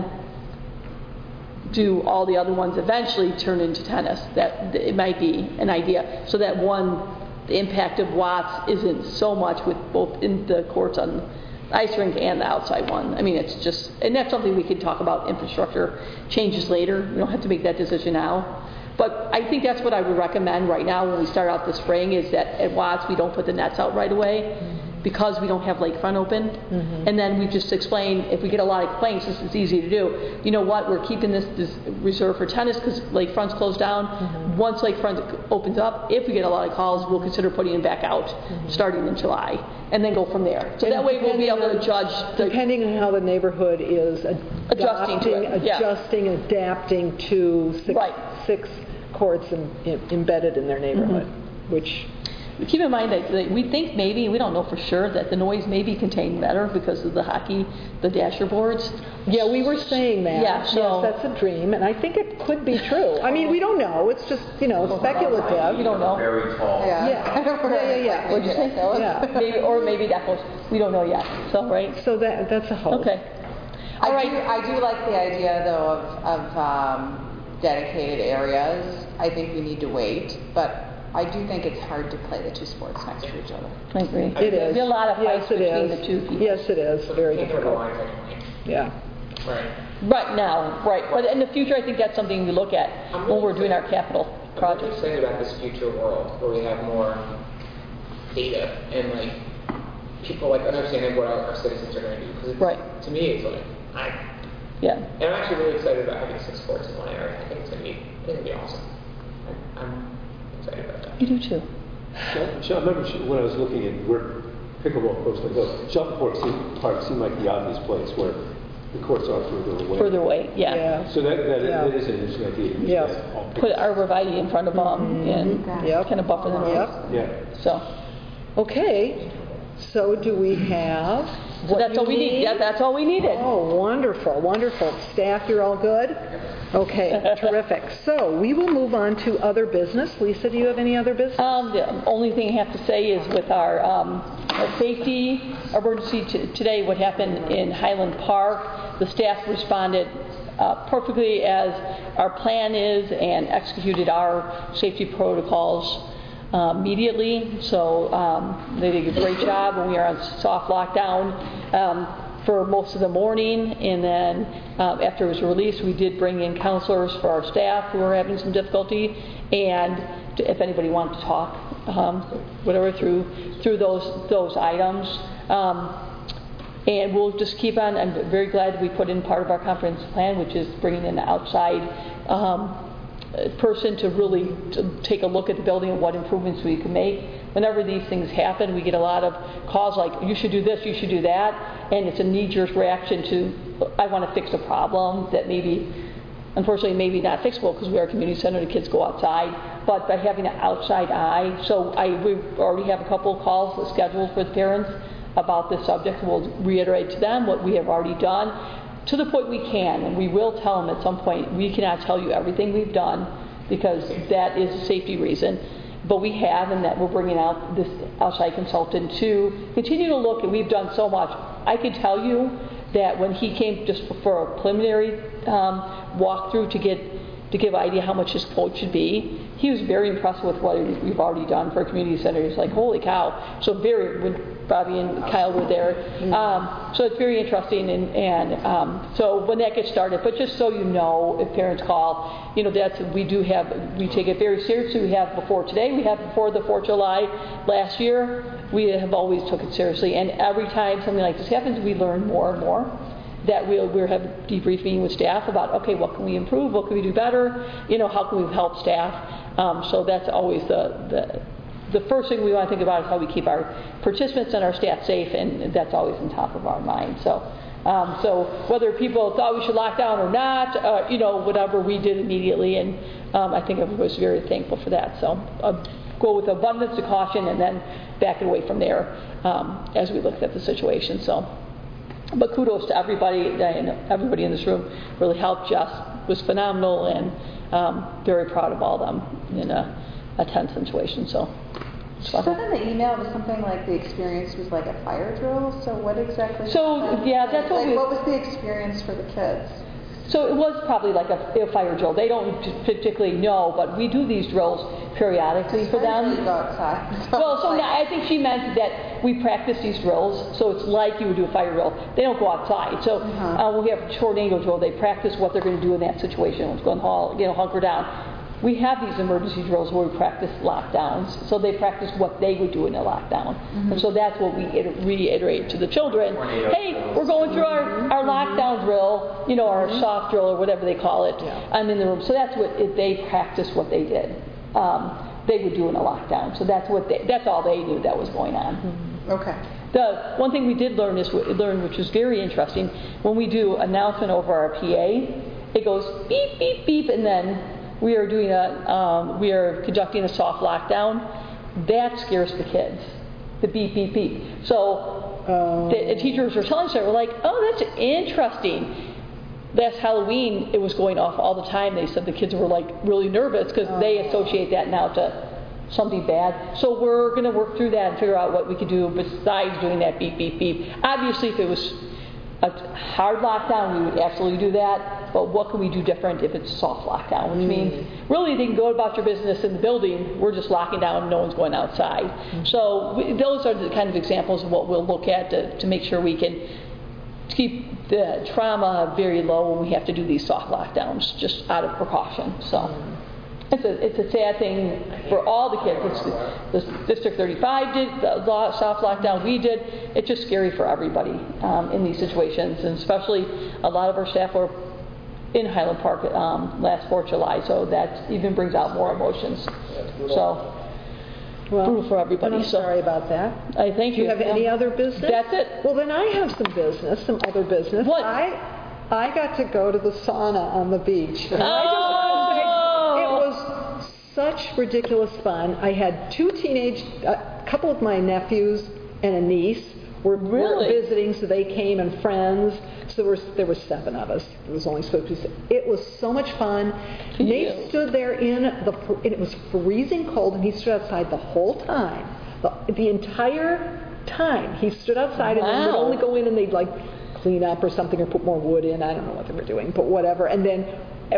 do all the other ones eventually turn into tennis. That it might be an idea, so that one, the impact of Watts isn't so much with both in the courts on the ice rink and the outside one. I mean, it's just, and that's something we can talk about infrastructure changes later. We don't have to make that decision now. But I think that's what I would recommend right now when we start out the spring is that at Watts we don't put the nets out right away because we don't have lakefront open. Mm-hmm. And then we just explain, if we get a lot of complaints, this is easy to do. You know what, we're keeping this, this reserved for tennis because lakefront's closed down. Mm-hmm. Once lakefront opens up, if we get a lot of calls, we'll consider putting it back out Mm-hmm. starting in July and then go from there. So And that way we'll be able to depending judge the, Depending on how the neighborhood is Adjusting to adopting, it, yeah. adjusting, adapting to six, Right. six courts em- em- embedded in their neighborhood, Mm-hmm. which, keep in mind that, that we think maybe, we don't know for sure, that the noise may be contained better because of the hockey, the dasher boards. yeah, we were saying that. Yeah, so- Yes, that's a dream, and I think it could be true. I mean, we don't know, it's just, you know, speculative. We don't know. Very tall. Yeah. Yeah, yeah, yeah, yeah. What'd you say? Yeah. Maybe, or maybe that goes, we don't know yet, so, right? So that, that's a hope. Okay. I All right. do, I do like the idea though of, of um, dedicated areas. I think we need to wait, but I do think it's hard to play the two sports next to each other. I agree. It is. There'll be a lot of Yes, fights it between is. the two people. Yes, it is, very Can't throw the difficult. lines anyway. Yeah. Right. Right now, right. But in the future, I think that's something we look at when we're doing our capital I'm really projects. excited about this future world where we have more data and like people like understanding what our, our citizens are going to do. Because Right. to me, it's like I. Yeah. And I'm actually really excited about having six sports in one area. I think it's going to be, I think it's going to be awesome. I- I'm excited about that. You do too. Shel- Shel- I remember sh- when I was looking at where pickleball courts would go, Shelton Park seemed, Park seemed like the obvious place where the courts are further away. Further away, yeah. Yeah. So that, that, Yeah. that is an interesting idea. to use Yes. that all Put pick- arborvitae in front of them and Yep. kind of buffer the noise. Yep. Yeah. So, Okay, so do we have so what that's you all we need. Yeah, that's all we needed. Oh, wonderful, wonderful. Staff, you're all good? Okay, terrific. So we will move on to other business. Lisa, do you have any other business? Um, the only thing I have to say is with our, um, our safety emergency t- today, what happened in Highland Park, the staff responded uh, perfectly as our plan is and executed our safety protocols uh, immediately. So um, they did a great job when we were on soft lockdown um, for most of the morning, and then uh, after it was released, we did bring in counselors for our staff who were having some difficulty, and to, if anybody wanted to talk, um, whatever through through those those items. Um, and we'll just keep on. I'm very glad we put in part of our comprehensive plan, which is bringing in an outside um, person to really to take a look at the building and what improvements we can make. Whenever these things happen, we get a lot of calls like, you should do this, you should do that, and it's a knee-jerk reaction to, I want to fix a problem that maybe unfortunately, maybe not fixable because we are a community center, the kids go outside, but by having an outside eye, so I, we already have a couple of calls scheduled with parents about this subject. We'll reiterate to them what we have already done to the point we can, and we will tell them at some point, we cannot tell you everything we've done because that is a safety reason. But we have, and that we're bringing out this outside consultant to continue to look, and we've done so much. I can tell you that when he came just for a preliminary um, walkthrough to get to give an idea how much his quote should be, he was very impressed with what we've already done for a community center. He's like, holy cow. So very, when Bobby and Kyle were there. Um, so it's very interesting, and, and um, so when that gets started, but just so you know, if parents call, you know, that's, we do have, we take it very seriously. We have before today, we have before the fourth of July last year, we have always took it seriously, and every time something like this happens, we learn more and more. That we'll, we'll have a debrief meeting with staff about, okay, what can we improve, what can we do better, you know, how can we help staff. Um, so that's always the, the the first thing we want to think about is how we keep our participants and our staff safe, and that's always on top of our mind. So, um, so whether people thought we should lock down or not, uh, you know, whatever, we did immediately, and um, I think everybody was very thankful for that. So, uh, go with abundance of caution, and then back it away from there um, as we looked at the situation. So. But kudos to everybody, and everybody in this room really helped. Jess was phenomenal, and um, very proud of all of them in a, a tense situation. So, so in the email, it was something like the experience was like a fire drill. So what exactly? So happened? yeah, that's what like. we, What was the experience for the kids? So it was probably like a, a fire drill. They don't particularly know, but we do these drills periodically for them. You go outside. So well, so like, now I think she meant that we practice these drills, so it's like you would do a fire drill. They don't go outside. So uh-huh. uh, we have a tornado drill. They practice what they're going to do in that situation. Let's go and haul, you know, hunker down. We have these emergency drills where we practice lockdowns, so they practice what they would do in a lockdown. Mm-hmm. And so that's what we reiterate to the children. Tornado hey, drills. we're going through our, our lockdown drill, you know, our soft drill or whatever they call it, Yeah. um, in the room. So that's what it, they practice what they did. Um, they would do in a lockdown. So that's what they, that's all they knew that was going on. Mm-hmm. Okay. The one thing we did learn is learn, which was very interesting, when we do announcement over our P A, it goes beep beep beep, and then we are doing a um, we are conducting a soft lockdown. That scares the kids. The beep beep beep. So Oh. the, the teachers were telling us, we're like, oh, that's interesting. Last Halloween, it was going off all the time. They said the kids were like really nervous because Oh. they associate that now to something bad. So we're going to work through that and figure out what we could do besides doing that beep, beep, beep. Obviously, if it was a hard lockdown, we would absolutely do that. But what can we do different if it's a soft lockdown? Which mm. means really they can go about your business in the building. We're just locking down and no one's going outside. Mm. So we, those are the kind of examples of what we'll look at to, to make sure we can keep the trauma very low when we have to do these soft lockdowns, just out of precaution. So. Mm. It's a it's a sad thing for all the kids. It's, the District thirty-five did the law, soft lockdown. We did. It's just scary for everybody um, in these situations, and especially a lot of our staff were in Highland Park um, last fourth of July, so that even brings out more emotions. So well, brutal for everybody. I'm so sorry about that. I thank Do you you. have any other business? That's it. Well, then I have some business, some other business. What? I I got to go to the sauna on the beach. And oh. I just want to say, it was such ridiculous fun. I had two teenage, a couple of my nephews and a niece were, really? were visiting, so they came, and friends. So there was, there was seven of us. It was only supposed to be seven. It was so much fun. Can Nate you? stood there in the, and it was freezing cold, and he stood outside the whole time. The, the entire time. He stood outside, wow. and then would only go in and they'd like clean up or something or put more wood in. I don't know what they were doing, but whatever. And then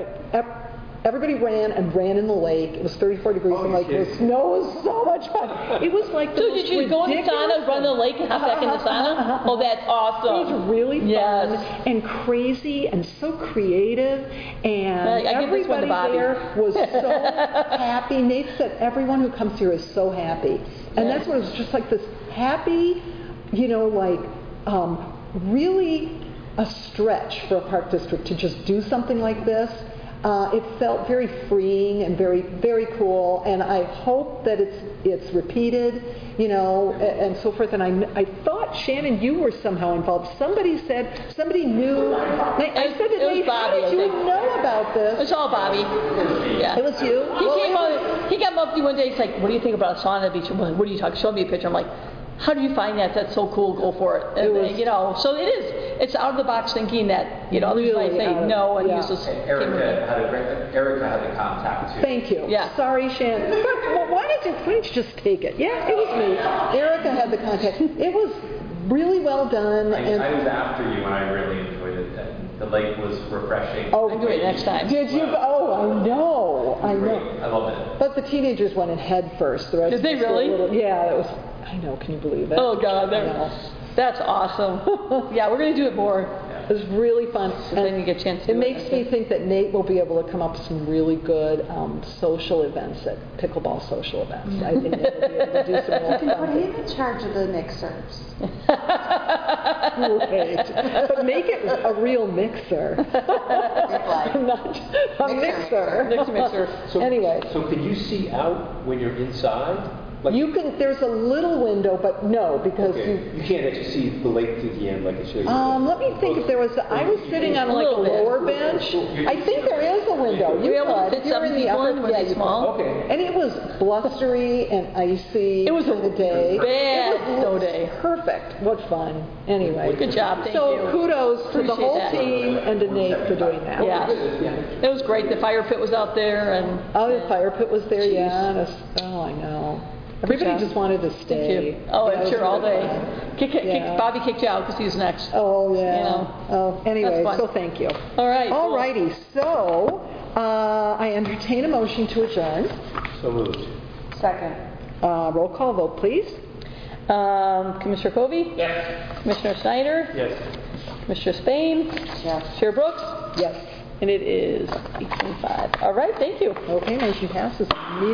everybody ran and ran in the lake. It was thirty-four degrees, oh, and like the snow was so much fun. It was like the so most did you go in the ridiculous sauna, run in the lake, and hop back in the sauna? Oh, that's awesome. It was really fun yes. and crazy and so creative, and I, I everybody there was so happy. Nate said everyone who comes here is so happy, and yes. that's what it was, just like this happy, you know, like um, really a stretch for a park district to just do something like this. Uh, it felt very freeing and very, very cool, and I hope that it's it's repeated, you know, a- and so forth. And I, I thought, Shannon, you were somehow involved. Somebody said, somebody knew. I, I said to It was Nate, how Bobby, did I you think. know about this? It's all Bobby. Yeah. It was you? He Well, came it was- up, he got up to me one day, he's like, what do you think about a sauna at the beach? I'm like, what are you talking, show me a picture. I'm like, how do you find that? That's so cool, go for it. And, It was- you know, so it is, it's out of the box thinking that, you know, others might Really say out of- no and yeah. use this. Erica had a, Erica had the contact too. Thank you. Yeah. Sorry, Shannon. But, well, why did you, why didn't you just take it? Yeah, it was me. Erica had the contact. It was really well done. I, and I was after you and I really enjoyed it. And the lake was refreshing. Oh, I'll do it next time. Did you? Oh, I know. I Great. know. I loved it. But the teenagers went in head first. The rest Did they of us were a really? little- yeah, it was. I know. Can you believe it? Oh God, I that- know. that's awesome. Yeah, we're gonna do it more. It was really fun. So then you get a chance to It do it, makes that's me good. think that Nate will be able to come up with some really good um, social events, at pickleball social events. I think he'll be able to do some more You can fun put things. him in charge of the mixers. Great. But make it a real mixer. like Not a mixer, mixer. Mixer, mixer. So, Anyway. So can you see out when you're inside? Like, You can, there's a little window, but no, because okay, you, you can't actually see the lake to the end like it shows you. um, let me think if there was, I was sitting on like a little bit. lower bench. I think there is a window. You You were able to could, fit if you're in seven the people upper, in? Were yeah, they you could. small? Okay. And it was blustery and icy. It was a in the day. bad It was snow day. Perfect. What fun. Anyway. Good job, thank So you. kudos to the Appreciate whole that. team and to Nate for doing that. Yeah, it was great. The fire pit was out there and. Oh, the fire pit was there, Jeez. yeah. and it's- Oh, I know. Everybody job. just wanted to Thank stay. you. Oh, Yeah, it I'm was sure all really day. fun. Kick, kick, Yeah. Bobby kicked you out because he was next. Oh, yeah. You know. Oh, anyway, fun. so thank you. All right. All cool. righty, so uh, I entertain a motion to adjourn. So moved. Second. Uh, roll call vote, please. Um, Commissioner Covey? Yes. Commissioner Snyder? Yes. Commissioner Spain? Yes. Chair Brooks? Yes. And it is eight twenty-five. All right, thank you. Okay, motion passes. Meeting